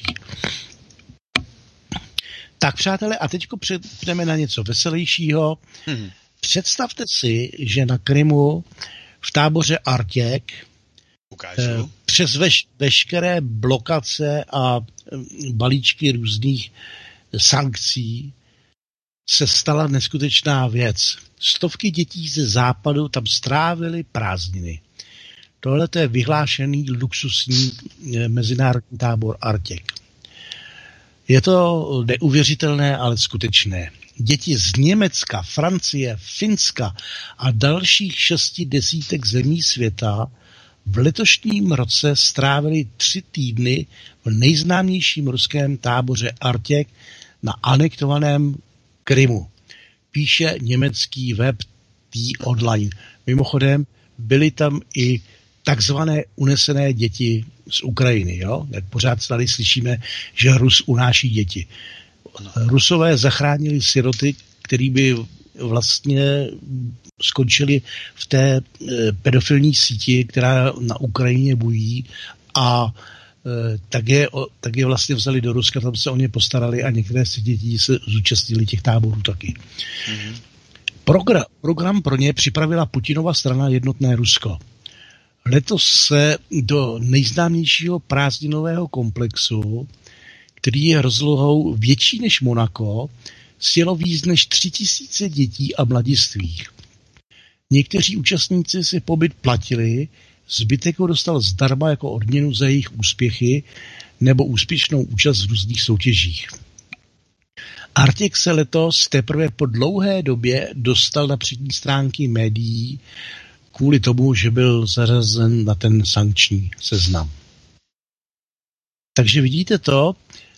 Tak, přátelé, a teďko přejdeme na něco veselějšího. Hmm. Představte si, že na Krymu v táboře Artěk eh, přes veš, veškeré blokace a balíčky různých sankcí se stala neskutečná věc. Stovky dětí ze západu tam strávily prázdniny. Tohle je vyhlášený luxusní mezinárodní tábor Artěk. Je to neuvěřitelné, ale skutečné. Děti z Německa, Francie, Finska a dalších šesti desítek zemí světa v letošním roce strávili tři týdny v nejznámějším ruském táboře Artěk na anektovaném Krymu. Píše německý web T-Online. Mimochodem, byly tam i takzvané unesené děti z Ukrajiny. Jo? Jak pořád tady slyšíme, že Rus unáší děti. Rusové zachránili siroty, který by vlastně skončili v té pedofilní síti, která na Ukrajině bují, a tak je, tak je vlastně vzali do Ruska, tam se o ně postarali a některé z dětí se zúčastnili těch táborů taky. Mm-hmm. Program, program pro ně připravila Putinova strana Jednotné Rusko. Letos se do nejznámějšího prázdninového komplexu, který je rozlohou větší než Monako, sjelo víc než tři tisíce dětí a mladistvých. Někteří účastníci si pobyt platili, zbytek ho dostal zdarma jako odměnu za jejich úspěchy nebo úspěšnou účast v různých soutěžích. Artěk se letos teprve po dlouhé době dostal na přední stránky médií kvůli tomu, že byl zařazen na ten sankční seznam. Takže vidíte to,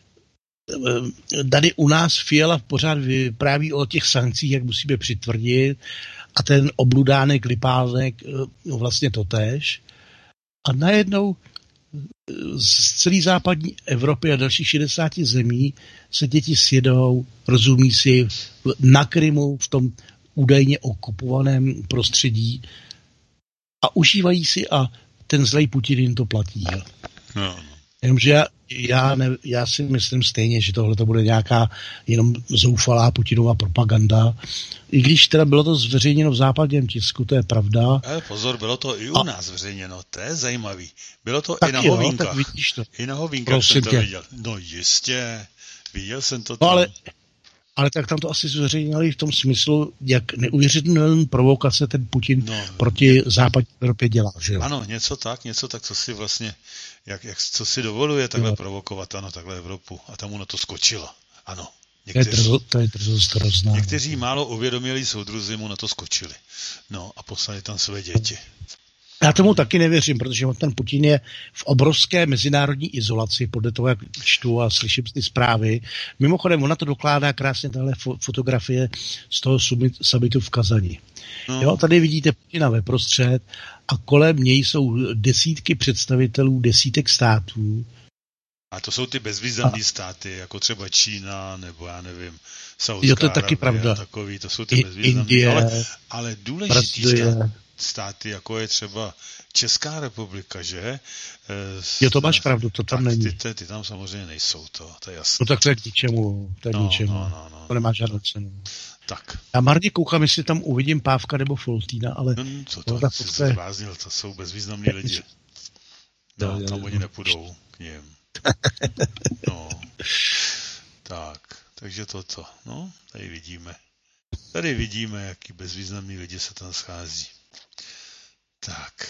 tady u nás Fiala pořád vypráví o těch sankcích, jak musíme přitvrdit, a ten obludánek, Lipánek vlastně totéž. A najednou z celé západní Evropy a dalších šedesáti zemí se děti sjedou, rozumí si, na Krymu, v tom údajně okupovaném prostředí, a užívají si, a ten zlej Putin jim to platí. No. Jenomže já, já, ne, já si myslím stejně, že tohle to bude nějaká jenom zoufalá Putinova propaganda. I když teda bylo to zveřejněno v západním tisku, to je pravda. Ale pozor, bylo to i u a... nás zveřejněno, to je zajímavý. Bylo to tak i na jo, Hovínkách. Tak vidíš to. I na Hovínkách jsem to tě. viděl. No jistě, viděl jsem to tam. No ale ale tak tam to asi zveřejnili v tom smyslu, jak neuvěřitelnou provokace ten Putin no, proti západní Evropě dělá. Že jo? Ano, něco tak, něco tak, co si vlastně, jak, jak, co si dovoluje takhle jo. provokovat, ano, takhle Evropu. A tam mu na to skočilo. Ano. Někteří, to je, drzo, to je drzost hrozná. Někteří málo uvědomělí soudruzi mu na to skočili. No a poslali tam své děti. Já tomu taky nevěřím, protože ten Putin je v obrovské mezinárodní izolaci, podle toho, jak čtu a slyším ty zprávy. Mimochodem, ona to dokládá krásně tahle fotografie z toho summitu v Kazani. No. Jo, tady vidíte Putina ve prostřed a kolem něj jsou desítky představitelů desítek států. A to jsou ty bezvýznamné státy, jako třeba Čína, nebo já nevím, Saudská jo, to je taky Arabie pravda. Takový, to jsou ty bezvýznamné, ale, ale důležitý stát, státy, jako je třeba Česká republika, že? S, jo, to máš pravdu, to tam není. Ty, ty, ty tam samozřejmě nejsou, to, to je jasné. No tak to je k ničemu, to je no, ničemu. No, no, no. To nemá žádnou cenu. Tak. Já marně koukám, jestli tam uvidím Pávka nebo Foltýna, ale... No, co to, to, jsi se zbláznil, to jsou bezvýznamní lidi. No, tam oni nepůjdou k nim. No, tak, takže toto, no, tady vidíme. Tady vidíme, jaký bezvýznamní lidi se tam schází. Tak.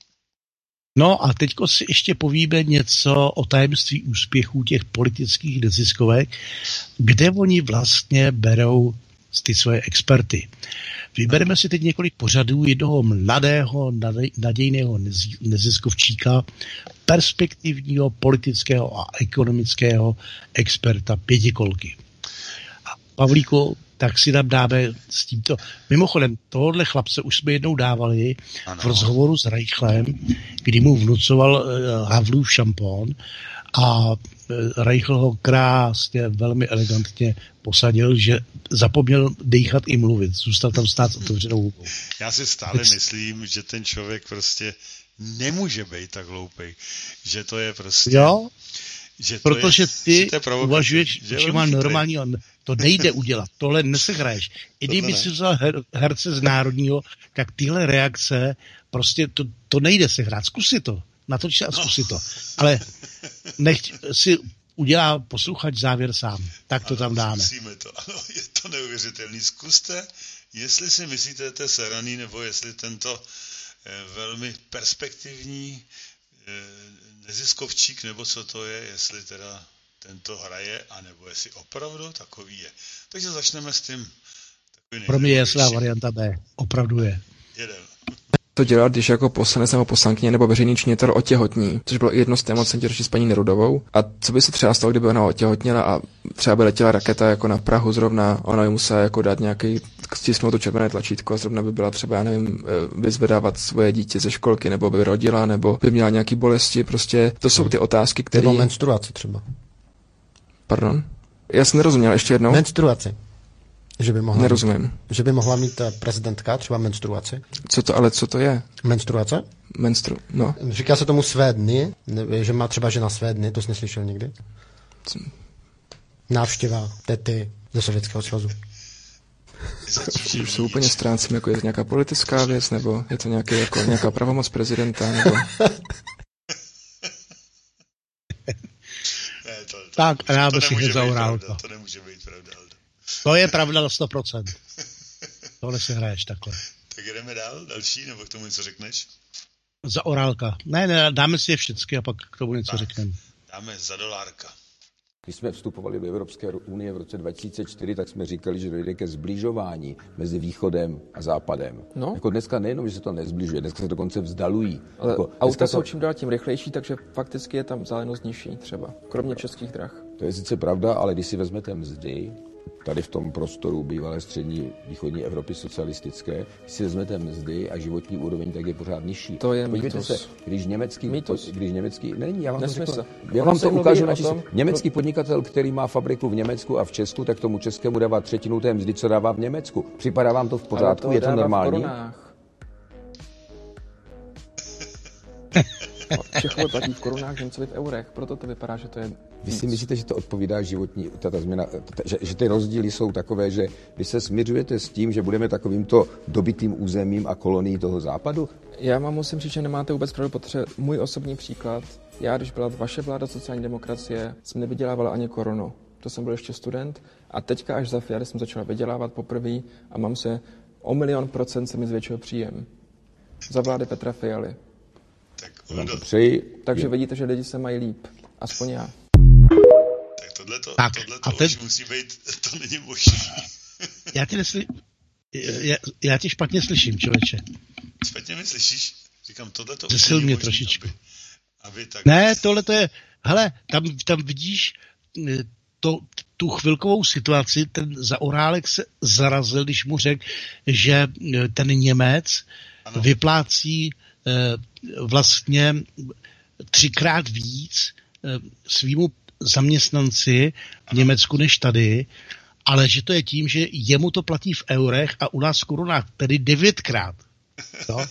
No a teďko si ještě povíme něco o tajemství úspěchů těch politických neziskovek, kde oni vlastně berou ty svoje experty. Vybereme si teď několik pořadů jednoho mladého, nadějného neziskovčíka, perspektivního politického a ekonomického experta Pětikolky. A Pavlíku, tak si tam dáme s tímto. Mimochodem, tohohle chlapce už jsme jednou dávali ano. v rozhovoru s Reichlem, kdy mu vnucoval uh, Havlův šampón a uh, Reichl ho krásně, velmi elegantně posadil, že zapomněl dýchat i mluvit. Zůstal tam stát s otevřenou hubou. Já si stále myslím, že ten člověk prostě nemůže být tak hloupej, že to je prostě... Jo, že to protože je, ty uvažuješ, že, že má normální... To nejde udělat, tohle nesehraješ. I kdyby si vzal her, herce z Národního, tak tyhle reakce, prostě to, to nejde sehrát. Zkusi to, natoč a zkusi to. Ale nechť si udělá posluchač závěr sám. Tak to ano, tam dáme. Zkusíme to, ano, je to neuvěřitelný. Zkuste, jestli si myslíte, že to je sehraný, nebo jestli tento eh, velmi perspektivní eh, neziskovčík, nebo co to je, jestli teda tento hraje, anebo jestli opravdu takový je. Takže začneme s tím. Pro mě je jasná varianta B. Opravdu je. Jeden. To dělat, když jako poslanec nebo poslankyně nebo veřejný činitel otěhotní, což bylo jedno z témat, jsem tě řešil s paní Nerudovou. A co by se třeba stalo, kdyby ona otěhotněla a třeba by letěla raketa jako na Prahu zrovna, ona by musela jako dát nějaký, stisknout to červené tlačítko a zrovna by byla třeba, já nevím, vyzvedávat svoje dítě ze školky, nebo by rodila, nebo by měla nějaký bolesti, prostě to jsou ty otázky, které... Nebo menstruaci třeba. Pardon? Já jsem nerozuměl, ještě jednou. Menstruaci. Že by mohla Nerozumím. Mít, že by mohla mít prezidentka třeba menstruaci. Co to, ale co to je? Menstruace? Menstru, no. Říká se tomu své dny, že má třeba žena své dny, to jsi neslyšel nikdy? Co? Návštěva tety ze Sovětského svazu. Už se úplně ztrácím, jako je to nějaká politická věc, nebo je to nějaký, jako, nějaká pravomoc prezidenta, nebo... Ne, to, to, tak, a já bych si hned zahrál to. To nemůže být pravda. To je pravda na sto procent. Tohle si hraješ takhle. Tak jdeme dál, další, nebo k tomu něco řekneš? Za orálka. Ne, ne, dáme si je všechny a pak k tomu něco řekneme. Dáme za dolárka. Když jsme vstupovali do Evropské unie v roce dva tisíce čtyři, tak jsme říkali, že dojde ke zbližování mezi východem a západem. No. Jako dneska nejenom, že se to nezbližuje, dneska se dokonce vzdalují. Ale jako auta jsou to... čím dál tím rychlejší, takže fakticky je tam vzdálenost nižší třeba, kromě českých drah. To je sice pravda, ale když si vezmete mzdy, tady v tom prostoru bývalé střední východní Evropy socialistické, když si vezmete mzdy a životní úroveň, tak je pořád nižší. To je Podívejte mýtus. se, když německý, mýtus. když německý, není, já vám Nesmysl. to řekl, já vám to ukážu na čísle. Německý podnikatel, který má fabriku v Německu a v Česku, tak tomu českému dává třetinu té mzdy, co dává v Německu. Připadá vám to v pořádku, to je to normální? Čechovi platí v korunách, Němcovi v eurech, proto to vypadá, že to je... Vy si myslíte, že to odpovídá životní, tato změna, tata, že, že ty rozdíly jsou takové, že vy se smiřujete s tím, že budeme takovýmto dobytým územím a kolonií toho západu? Já vám musím říct, že nemáte vůbec pravdu, protože můj osobní příklad, já, když byla vaše vláda sociální demokracie, jsem nevydělávala ani korunu. to jsem byl ještě student, a teďka až za Fialy jsem začal vydělávat poprvé a mám se o milion procent se mi zvětšil příjem. Za vlády Petra Fialy. Tak, přeji. Takže vidíte, že lidi se mají líp. Aspoň já. Tak tohleto, tak, tohleto a teď... už musí být, to není možné. Já tě nesli... já, já tě špatně slyším, člověče. Špatně mi slyšíš? Říkám, tohleto už není mě možný, trošičku. Aby, aby tak... Ne, tohleto je... Hele, tam, tam vidíš to, tu chvilkovou situaci, ten Zaorálek se zarazil, když mu řekl, že ten Němec ano. vyplácí eh, vlastně třikrát víc eh, svýmu zaměstnanci v Německu než tady, ale že to je tím, že jemu to platí v eurech a u nás v korunách, tedy devětkrát. No?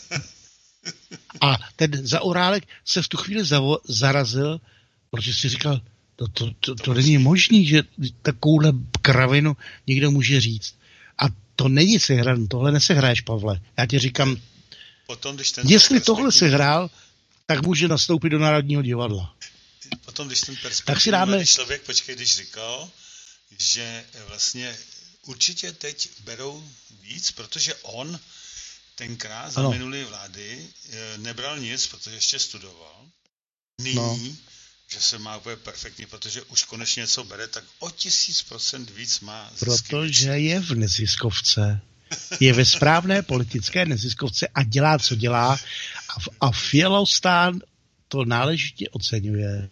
A ten Zaorálek se v tu chvíli zavo- zarazil, protože si říkal, to, to, to, to není možný, že takovouhle kravinu někdo může říct. A to není sehraný, tohle nesehraješ, Pavle. Já ti říkám, potom, když ten jestli tohle sehrál, tak může nastoupit do Národního divadla. Potom, když ten perspektivní dáme... člověk, počkej, když říkal, že vlastně určitě teď berou víc, protože on tenkrát za minulé vlády nebral nic, protože ještě studoval. Nyní, no. že se má úplně perfektně, protože už konečně něco bere, tak o tisíc procent víc má zisky. Protože je v neziskovce. Je ve správné politické neziskovce a dělá, co dělá. A, a Fialostán to náležitě oceňuje.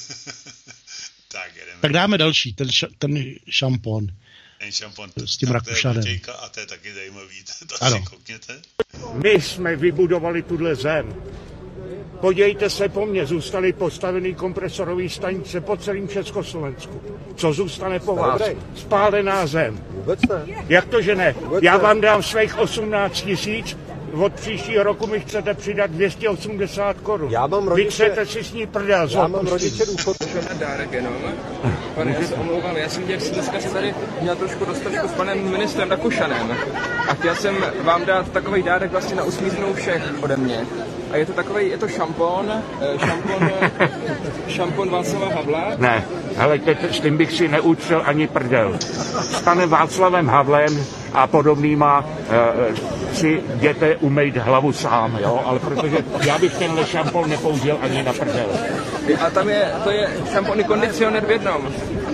tak, jedeme. Tak dáme další, ten, ša, ten šampon. Ten šampon. S tím Rakušanem. A to je taky zajímavý. To ano. si koukněte. My jsme vybudovali tuhle zem. Podívejte se po mně, zůstaly postavený kompresorový stanice po celém Československu. Co zůstane po vás? Spálená zem. Vůbec ne. Jak to, že ne? Já vám dám svých osmnáct tisíc, od příštího roku mi chcete přidat dvě stě osmdesát korun. Já mám rodiče... Vy chcete si s ní prdel. Já mám rodiče důchod. Dárek jenom. Pane, já se omlouvám, já jsem děl, dneska se tady měl trošku roztržku s panem ministrem Rakušanem a chtěl jsem vám dát takový dárek vlastně na usmířenou všech ode mě. A je to takový, je to šampon, šampon, šampon Václava Havla. Ne, ale s tím bych si neučil ani prdel. S panem Václavem Havlem a podobnýma e, si jděte umýt hlavu sám, jo, ale protože já bych tenhle šampon nepoužil ani na prdel. A tam je, to je šampon i kondicionér v jednom.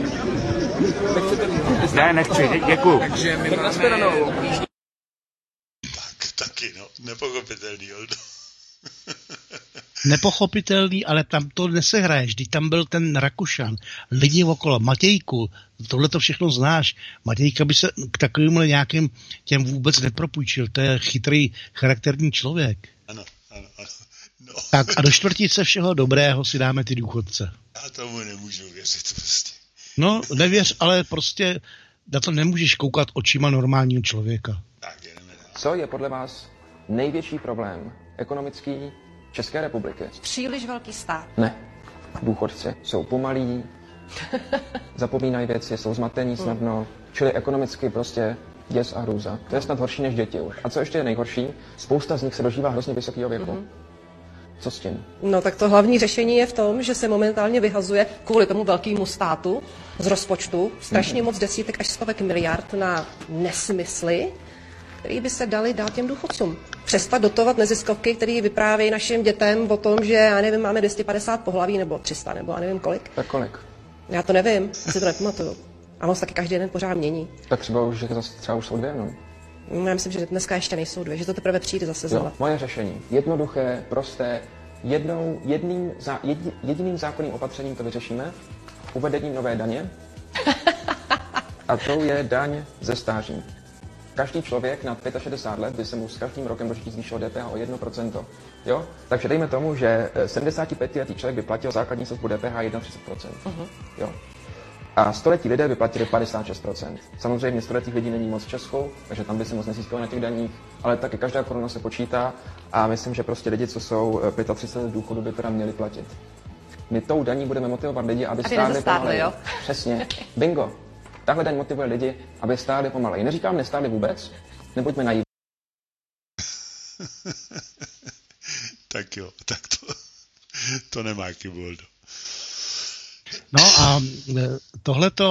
Ne, nechci, děkuju. Takže my tak máme... Tak, taky, no, nepochopitelný, Oldo. Nepochopitelný, ale tam to nesehraješ. Když tam byl ten Rakušan, lidi okolo, Matějku, tohle to všechno znáš. Matějka by se k takovýmhle nějakým těm vůbec nepropůjčil. To je chytrý, charakterní člověk. Ano, ano, ano. No. Tak a do čtvrtice všeho dobrého si dáme ty důchodce. Já tomu nemůžu věřit prostě. No, nevěř, ale prostě na to nemůžeš koukat očima normálního člověka. Tak, jdeme dál. Co je podle vás největší problém ekonomický České republiky? Příliš velký stát. Ne. Důchodci jsou pomalí, zapomínají věci, jsou zmatení snadno, čili ekonomicky prostě děs a hrůza. To je snad horší než děti už. A co ještě je nejhorší? Spousta z nich se dožívá hrozně vysokého věku. Mm-hmm. Co s tím? No tak to hlavní řešení je v tom, že se momentálně vyhazuje kvůli tomu velkému státu z rozpočtu strašně mm-hmm. moc desítek až stovek miliard na nesmysly, který by se dali dát těm důchodcům. Přestat dotovat neziskovky, které vyprávějí našim dětem o tom, že, já nevím, máme dvě stě padesát pohlaví, nebo tři sta, nebo já nevím kolik. Tak kolik? Já to nevím, já si to nepamatuju. A on se taky každý den pořád mění. Tak třeba už, že zase třeba už jsou dvě, no? no? Já myslím, že dneska ještě nejsou dvě, že to teprve přijde zase znova. Moje řešení. Jednoduché, prosté, jednou, jedným, zá, jedi, jediným zákonným opatřením to vyřešíme, uvedením nové daně. A to je daň ze stáří. Každý člověk na šedesát pět let by se mu s každým rokem do života zvýšilo D P H o jedno procento. Jo? Takže dejme tomu, že sedmdesátipětiletý člověk by platil základní sazbu D P H třicet jedna procent. Uh-huh. Jo? A století lidé by platili padesát šest procent. Samozřejmě stoletých lidí není moc v Česku, takže tam by se moc nezískalo na těch daních, ale taky každá koruna se počítá a myslím, že prostě lidi, co jsou třicet pět let důchodu, by teda měli platit. My tou daní budeme motivovat lidi, aby, aby stáli pomaleji. Přesně. Bingo. Tahle daň motivuje lidi, aby stáli pomaleji. Neříkám, nestáli vůbec, nebuďme naivní. Tak jo, tak to, to nemá chybu. No a tohleto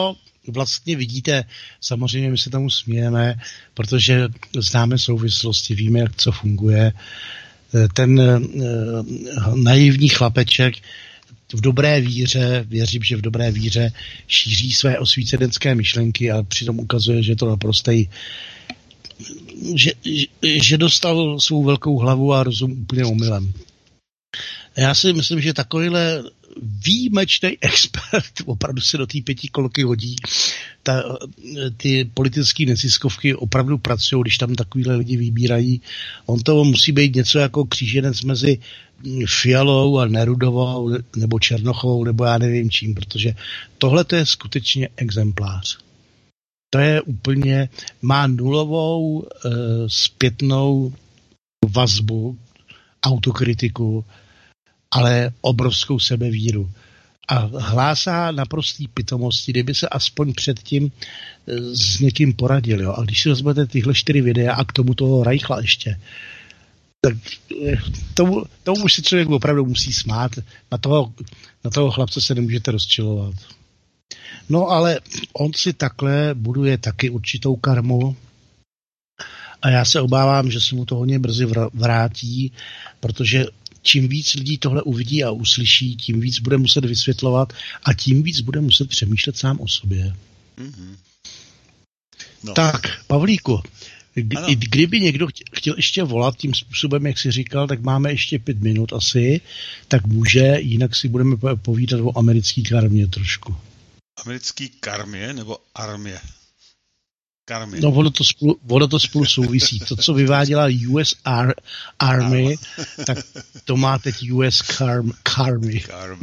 vlastně vidíte, samozřejmě my se tomu smějeme, protože známe souvislosti, víme, jak co funguje. Ten uh, naivní chlapeček v dobré víře, věřím, že v dobré víře šíří své osvícenecké myšlenky a přitom ukazuje, že je to naprostej, že, že, že dostal svou velkou hlavu a rozum úplně omylem. Já si myslím, že takovýhle výjimečný expert opravdu se do té pěti kolky hodí. Ta, ty politické neziskovky opravdu pracují, když tam takovýhle lidi vybírají. On to musí být něco jako kříženec mezi Fialou a Nerudovou nebo Černochovou nebo já nevím čím, protože tohle to je skutečně exemplář. To je úplně, má nulovou e, zpětnou vazbu, autokritiku, ale obrovskou sebevíru. A hlásá naprostý pitomosti, kdyby se aspoň předtím s někým poradil. Jo. A když si vezmete tyhle čtyři videa a k tomu toho Reichla ještě, tak tomu, tomu už si člověk opravdu musí smát. Na toho, na toho chlapce se nemůžete rozčilovat. No ale on si takhle buduje taky určitou karmu a já se obávám, že se mu to hodně brzy vrátí, protože čím víc lidí tohle uvidí a uslyší, tím víc bude muset vysvětlovat a tím víc bude muset přemýšlet sám o sobě. Mm-hmm. No. Tak, Pavlíku, kdy, kdyby někdo chtěl ještě volat tím způsobem, jak jsi říkal, tak máme ještě pět minut asi, tak může, jinak si budeme povídat o americký karmě trošku. Americký karmě nebo armě? Karmě. No, ono to, spolu, ono to spolu souvisí. To, co vyváděla U S Ar- Army, tak to má teď U S Carm- Carmy. Carmy.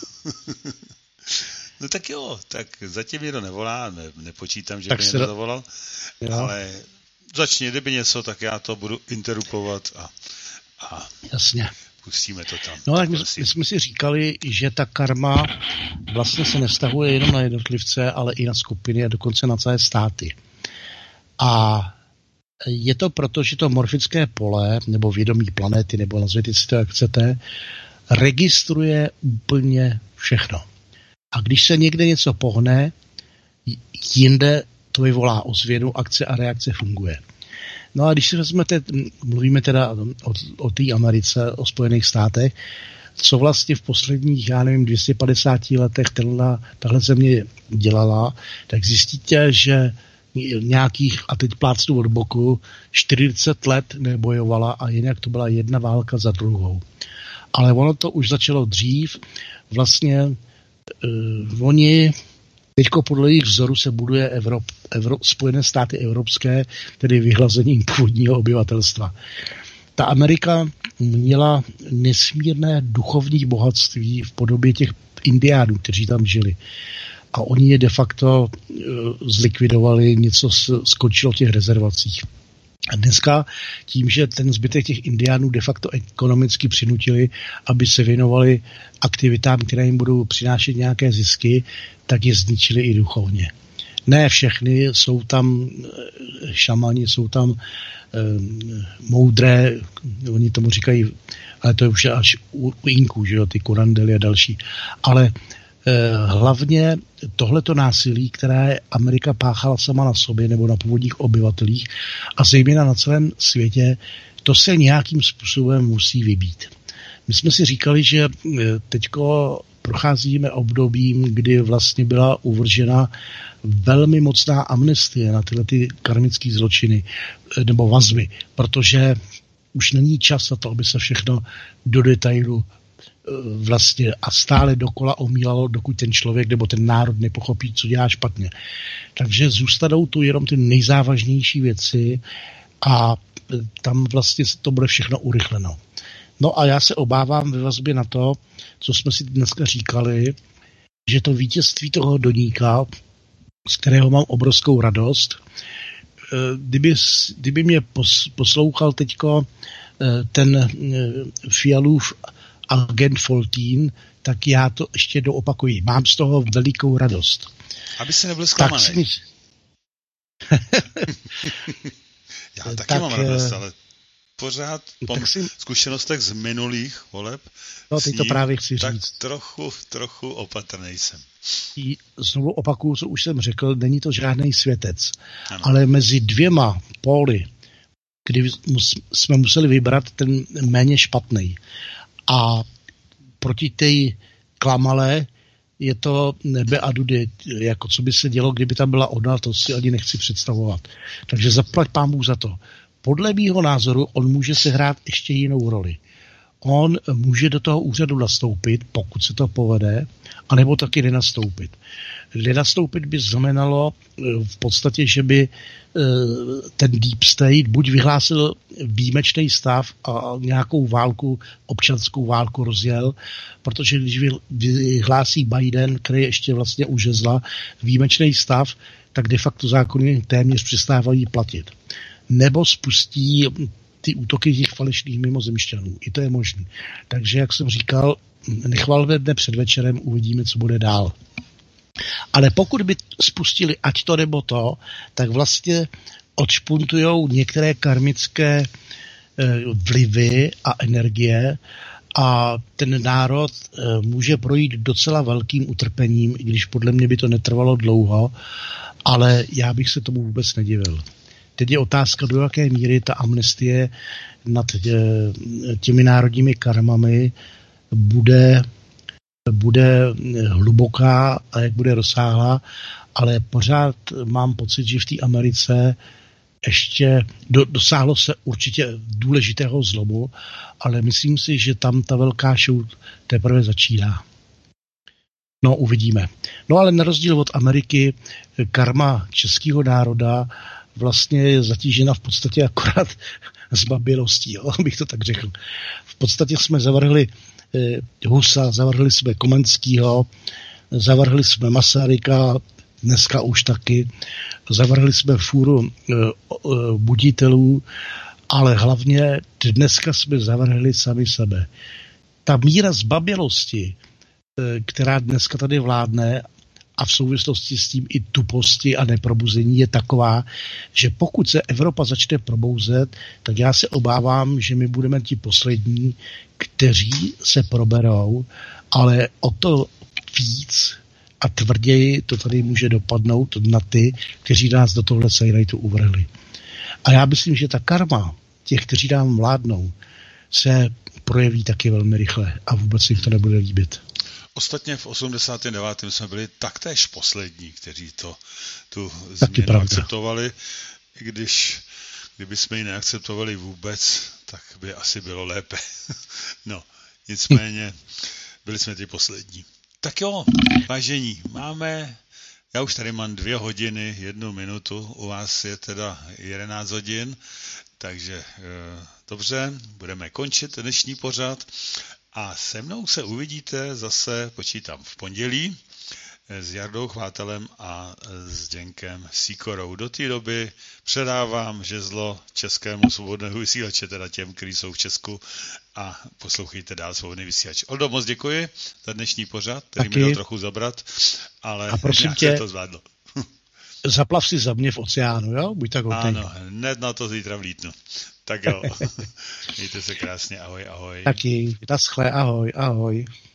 No tak jo, tak zatím někdo nevolá, ne, nepočítám, že tak by někdo zavolal, ale začni, kdyby něco, tak já to budu interrupovat a, a jasně. Pustíme to tam. No tak my, my jsme si říkali, že ta karma vlastně se nevztahuje jenom na jednotlivce, ale i na skupiny a dokonce na celé státy. A je to proto, že to morfické pole, nebo vědomí planety, nebo nazvěte si to, jak chcete, registruje úplně všechno. A když se někde něco pohne, jinde to vyvolá ozvěnu, akce a reakce funguje. No a když si vezmete, mluvíme teda o, o té Americe, o Spojených státech, co vlastně v posledních, já nevím, dvě stě padesát letech tenhle, tahle země dělala, tak zjistíte, že nějakých, a teď plácnu od boku, čtyřicet let nebojovala a jinak to byla jedna válka za druhou. Ale ono to už začalo dřív. Vlastně uh, oni teďko podle jejich vzoru se buduje Evrop, Evro, Spojené státy evropské, tedy vyhlazením původního obyvatelstva. Ta Amerika měla nesmírné duchovní bohatství v podobě těch indiánů, kteří tam žili. A oni je de facto zlikvidovali, něco skočilo v těch rezervacích. A dneska tím, že ten zbytek těch indiánů de facto ekonomicky přinutili, aby se věnovali aktivitám, které jim budou přinášet nějaké zisky, tak je zničili i duchovně. Ne všechny, jsou tam šamani, jsou tam e, moudré, oni tomu říkají, ale to je už až u, u Inků, že jo, ty kurandely a další. Ale hlavně tohleto násilí, které Amerika páchala sama na sobě nebo na původních obyvatelích a zejména na celém světě, to se nějakým způsobem musí vybít. My jsme si říkali, že teďko procházíme obdobím, kdy vlastně byla uvržena velmi mocná amnestie na tyhle ty karmické zločiny nebo vazby, protože už není čas na to, aby se všechno do detailu vlastně a stále dokola omílalo, dokud ten člověk nebo ten národ nepochopí, co dělá špatně. Takže zůstanou tu jenom ty nejzávažnější věci a tam vlastně to bude všechno urychleno. No a já se obávám ve vazbě na to, co jsme si dneska říkali, že to vítězství toho Doníka, z kterého mám obrovskou radost, kdyby, kdyby mě poslouchal teďko ten Fialův agent Foltín, tak já to ještě doopakuji. Mám z toho velikou radost. Aby se nebyl zklamaný. Tak mi... já taky tak, mám radost, ale pořád po si... zkušenostech z minulých voleb. No, teď to právě chci tak říct. trochu, trochu opatrnej jsem. Znovu opakuju, co už jsem řekl, není to žádný světec. Ano. Ale mezi dvěma póly, kdy jsme museli vybrat ten méně špatný. A proti té klamalé je to nebe a dudy, jako co by se dělo, kdyby tam byla ona, to si ani nechci představovat. Takže zaplať pámu za to. Podle mýho názoru on může sehrát ještě jinou roli. On může do toho úřadu nastoupit, pokud se to povede, anebo taky nenastoupit. Nenastoupit by znamenalo v podstatě, že by ten Deep State buď vyhlásil výjimečný stav a nějakou válku, občanskou válku rozjel, protože když vyhlásí Biden, který je ještě vlastně u žezla, výjimečný stav, tak de facto zákony téměř přestávají platit. Nebo spustí ty útoky těch falešných mimozemšťanů. I to je možné. Takže, jak jsem říkal, nechvalme dne před večerem, uvidíme, co bude dál. Ale pokud by spustili ať to nebo to, tak vlastně odšpuntujou některé karmické vlivy a energie a ten národ může projít docela velkým utrpením, i když podle mě by to netrvalo dlouho, ale já bych se tomu vůbec nedivil. Teď je otázka, do jaké míry ta amnestie nad těmi národními karmami bude, bude hluboká a jak bude rozsáhlá, ale pořád mám pocit, že v té Americe ještě do, dosáhlo se určitě důležitého zlomu, ale myslím si, že tam ta velká show teprve začíná. No, uvidíme. No, ale na rozdíl od Ameriky, karma českého národa vlastně je zatížena v podstatě akorát zbabělostí, jo, bych to tak řekl. V podstatě jsme zavrhli eh, Husa, zavrhli jsme Komenskýho, zavrhli jsme Masaryka, dneska už taky, zavrhli jsme fůru eh, eh, buditelů, ale hlavně dneska jsme zavrhli sami sebe. Ta míra zbabělosti, eh, která dneska tady vládne, a v souvislosti s tím i tuposti a neprobuzení je taková, že pokud se Evropa začne probouzet, tak já se obávám, že my budeme ti poslední, kteří se proberou, ale o to víc a tvrději to tady může dopadnout na ty, kteří nás do tohle sejrajtu uvrhli. A já myslím, že ta karma těch, kteří nám vládnou, se projeví taky velmi rychle a vůbec jim to nebude líbit. Ostatně v osmdesátém devátém jsme byli taktéž poslední, kteří to, tu taky změnu akceptovali, i když kdyby jsme ji neakceptovali vůbec, tak by asi bylo lépe. No, nicméně byli jsme ty poslední. Tak jo, vážení, máme, já už tady mám dvě hodiny, jednu minutu, u vás je teda jedenáct hodin, takže e, dobře, budeme končit dnešní pořad. A se mnou se uvidíte zase, počítám, v pondělí s Jardou Chvátelem a s Děnkem Síkorou. Do té doby předávám žezlo Českému svobodného vysílače, teda těm, kteří jsou v Česku, a poslouchejte dál Svobodný vysílač. Oldo, moc děkuji za dnešní pořad, který mi dal trochu zabrat, ale a prosím nějak tě, se to zvládlo. Zaplav si za mě v oceánu, jo? Buď tak hodnej. Ano, hned na to zítra vlítnu. Tak jo, mějte se krásně, ahoj, ahoj. Taky, naschle, ahoj, ahoj.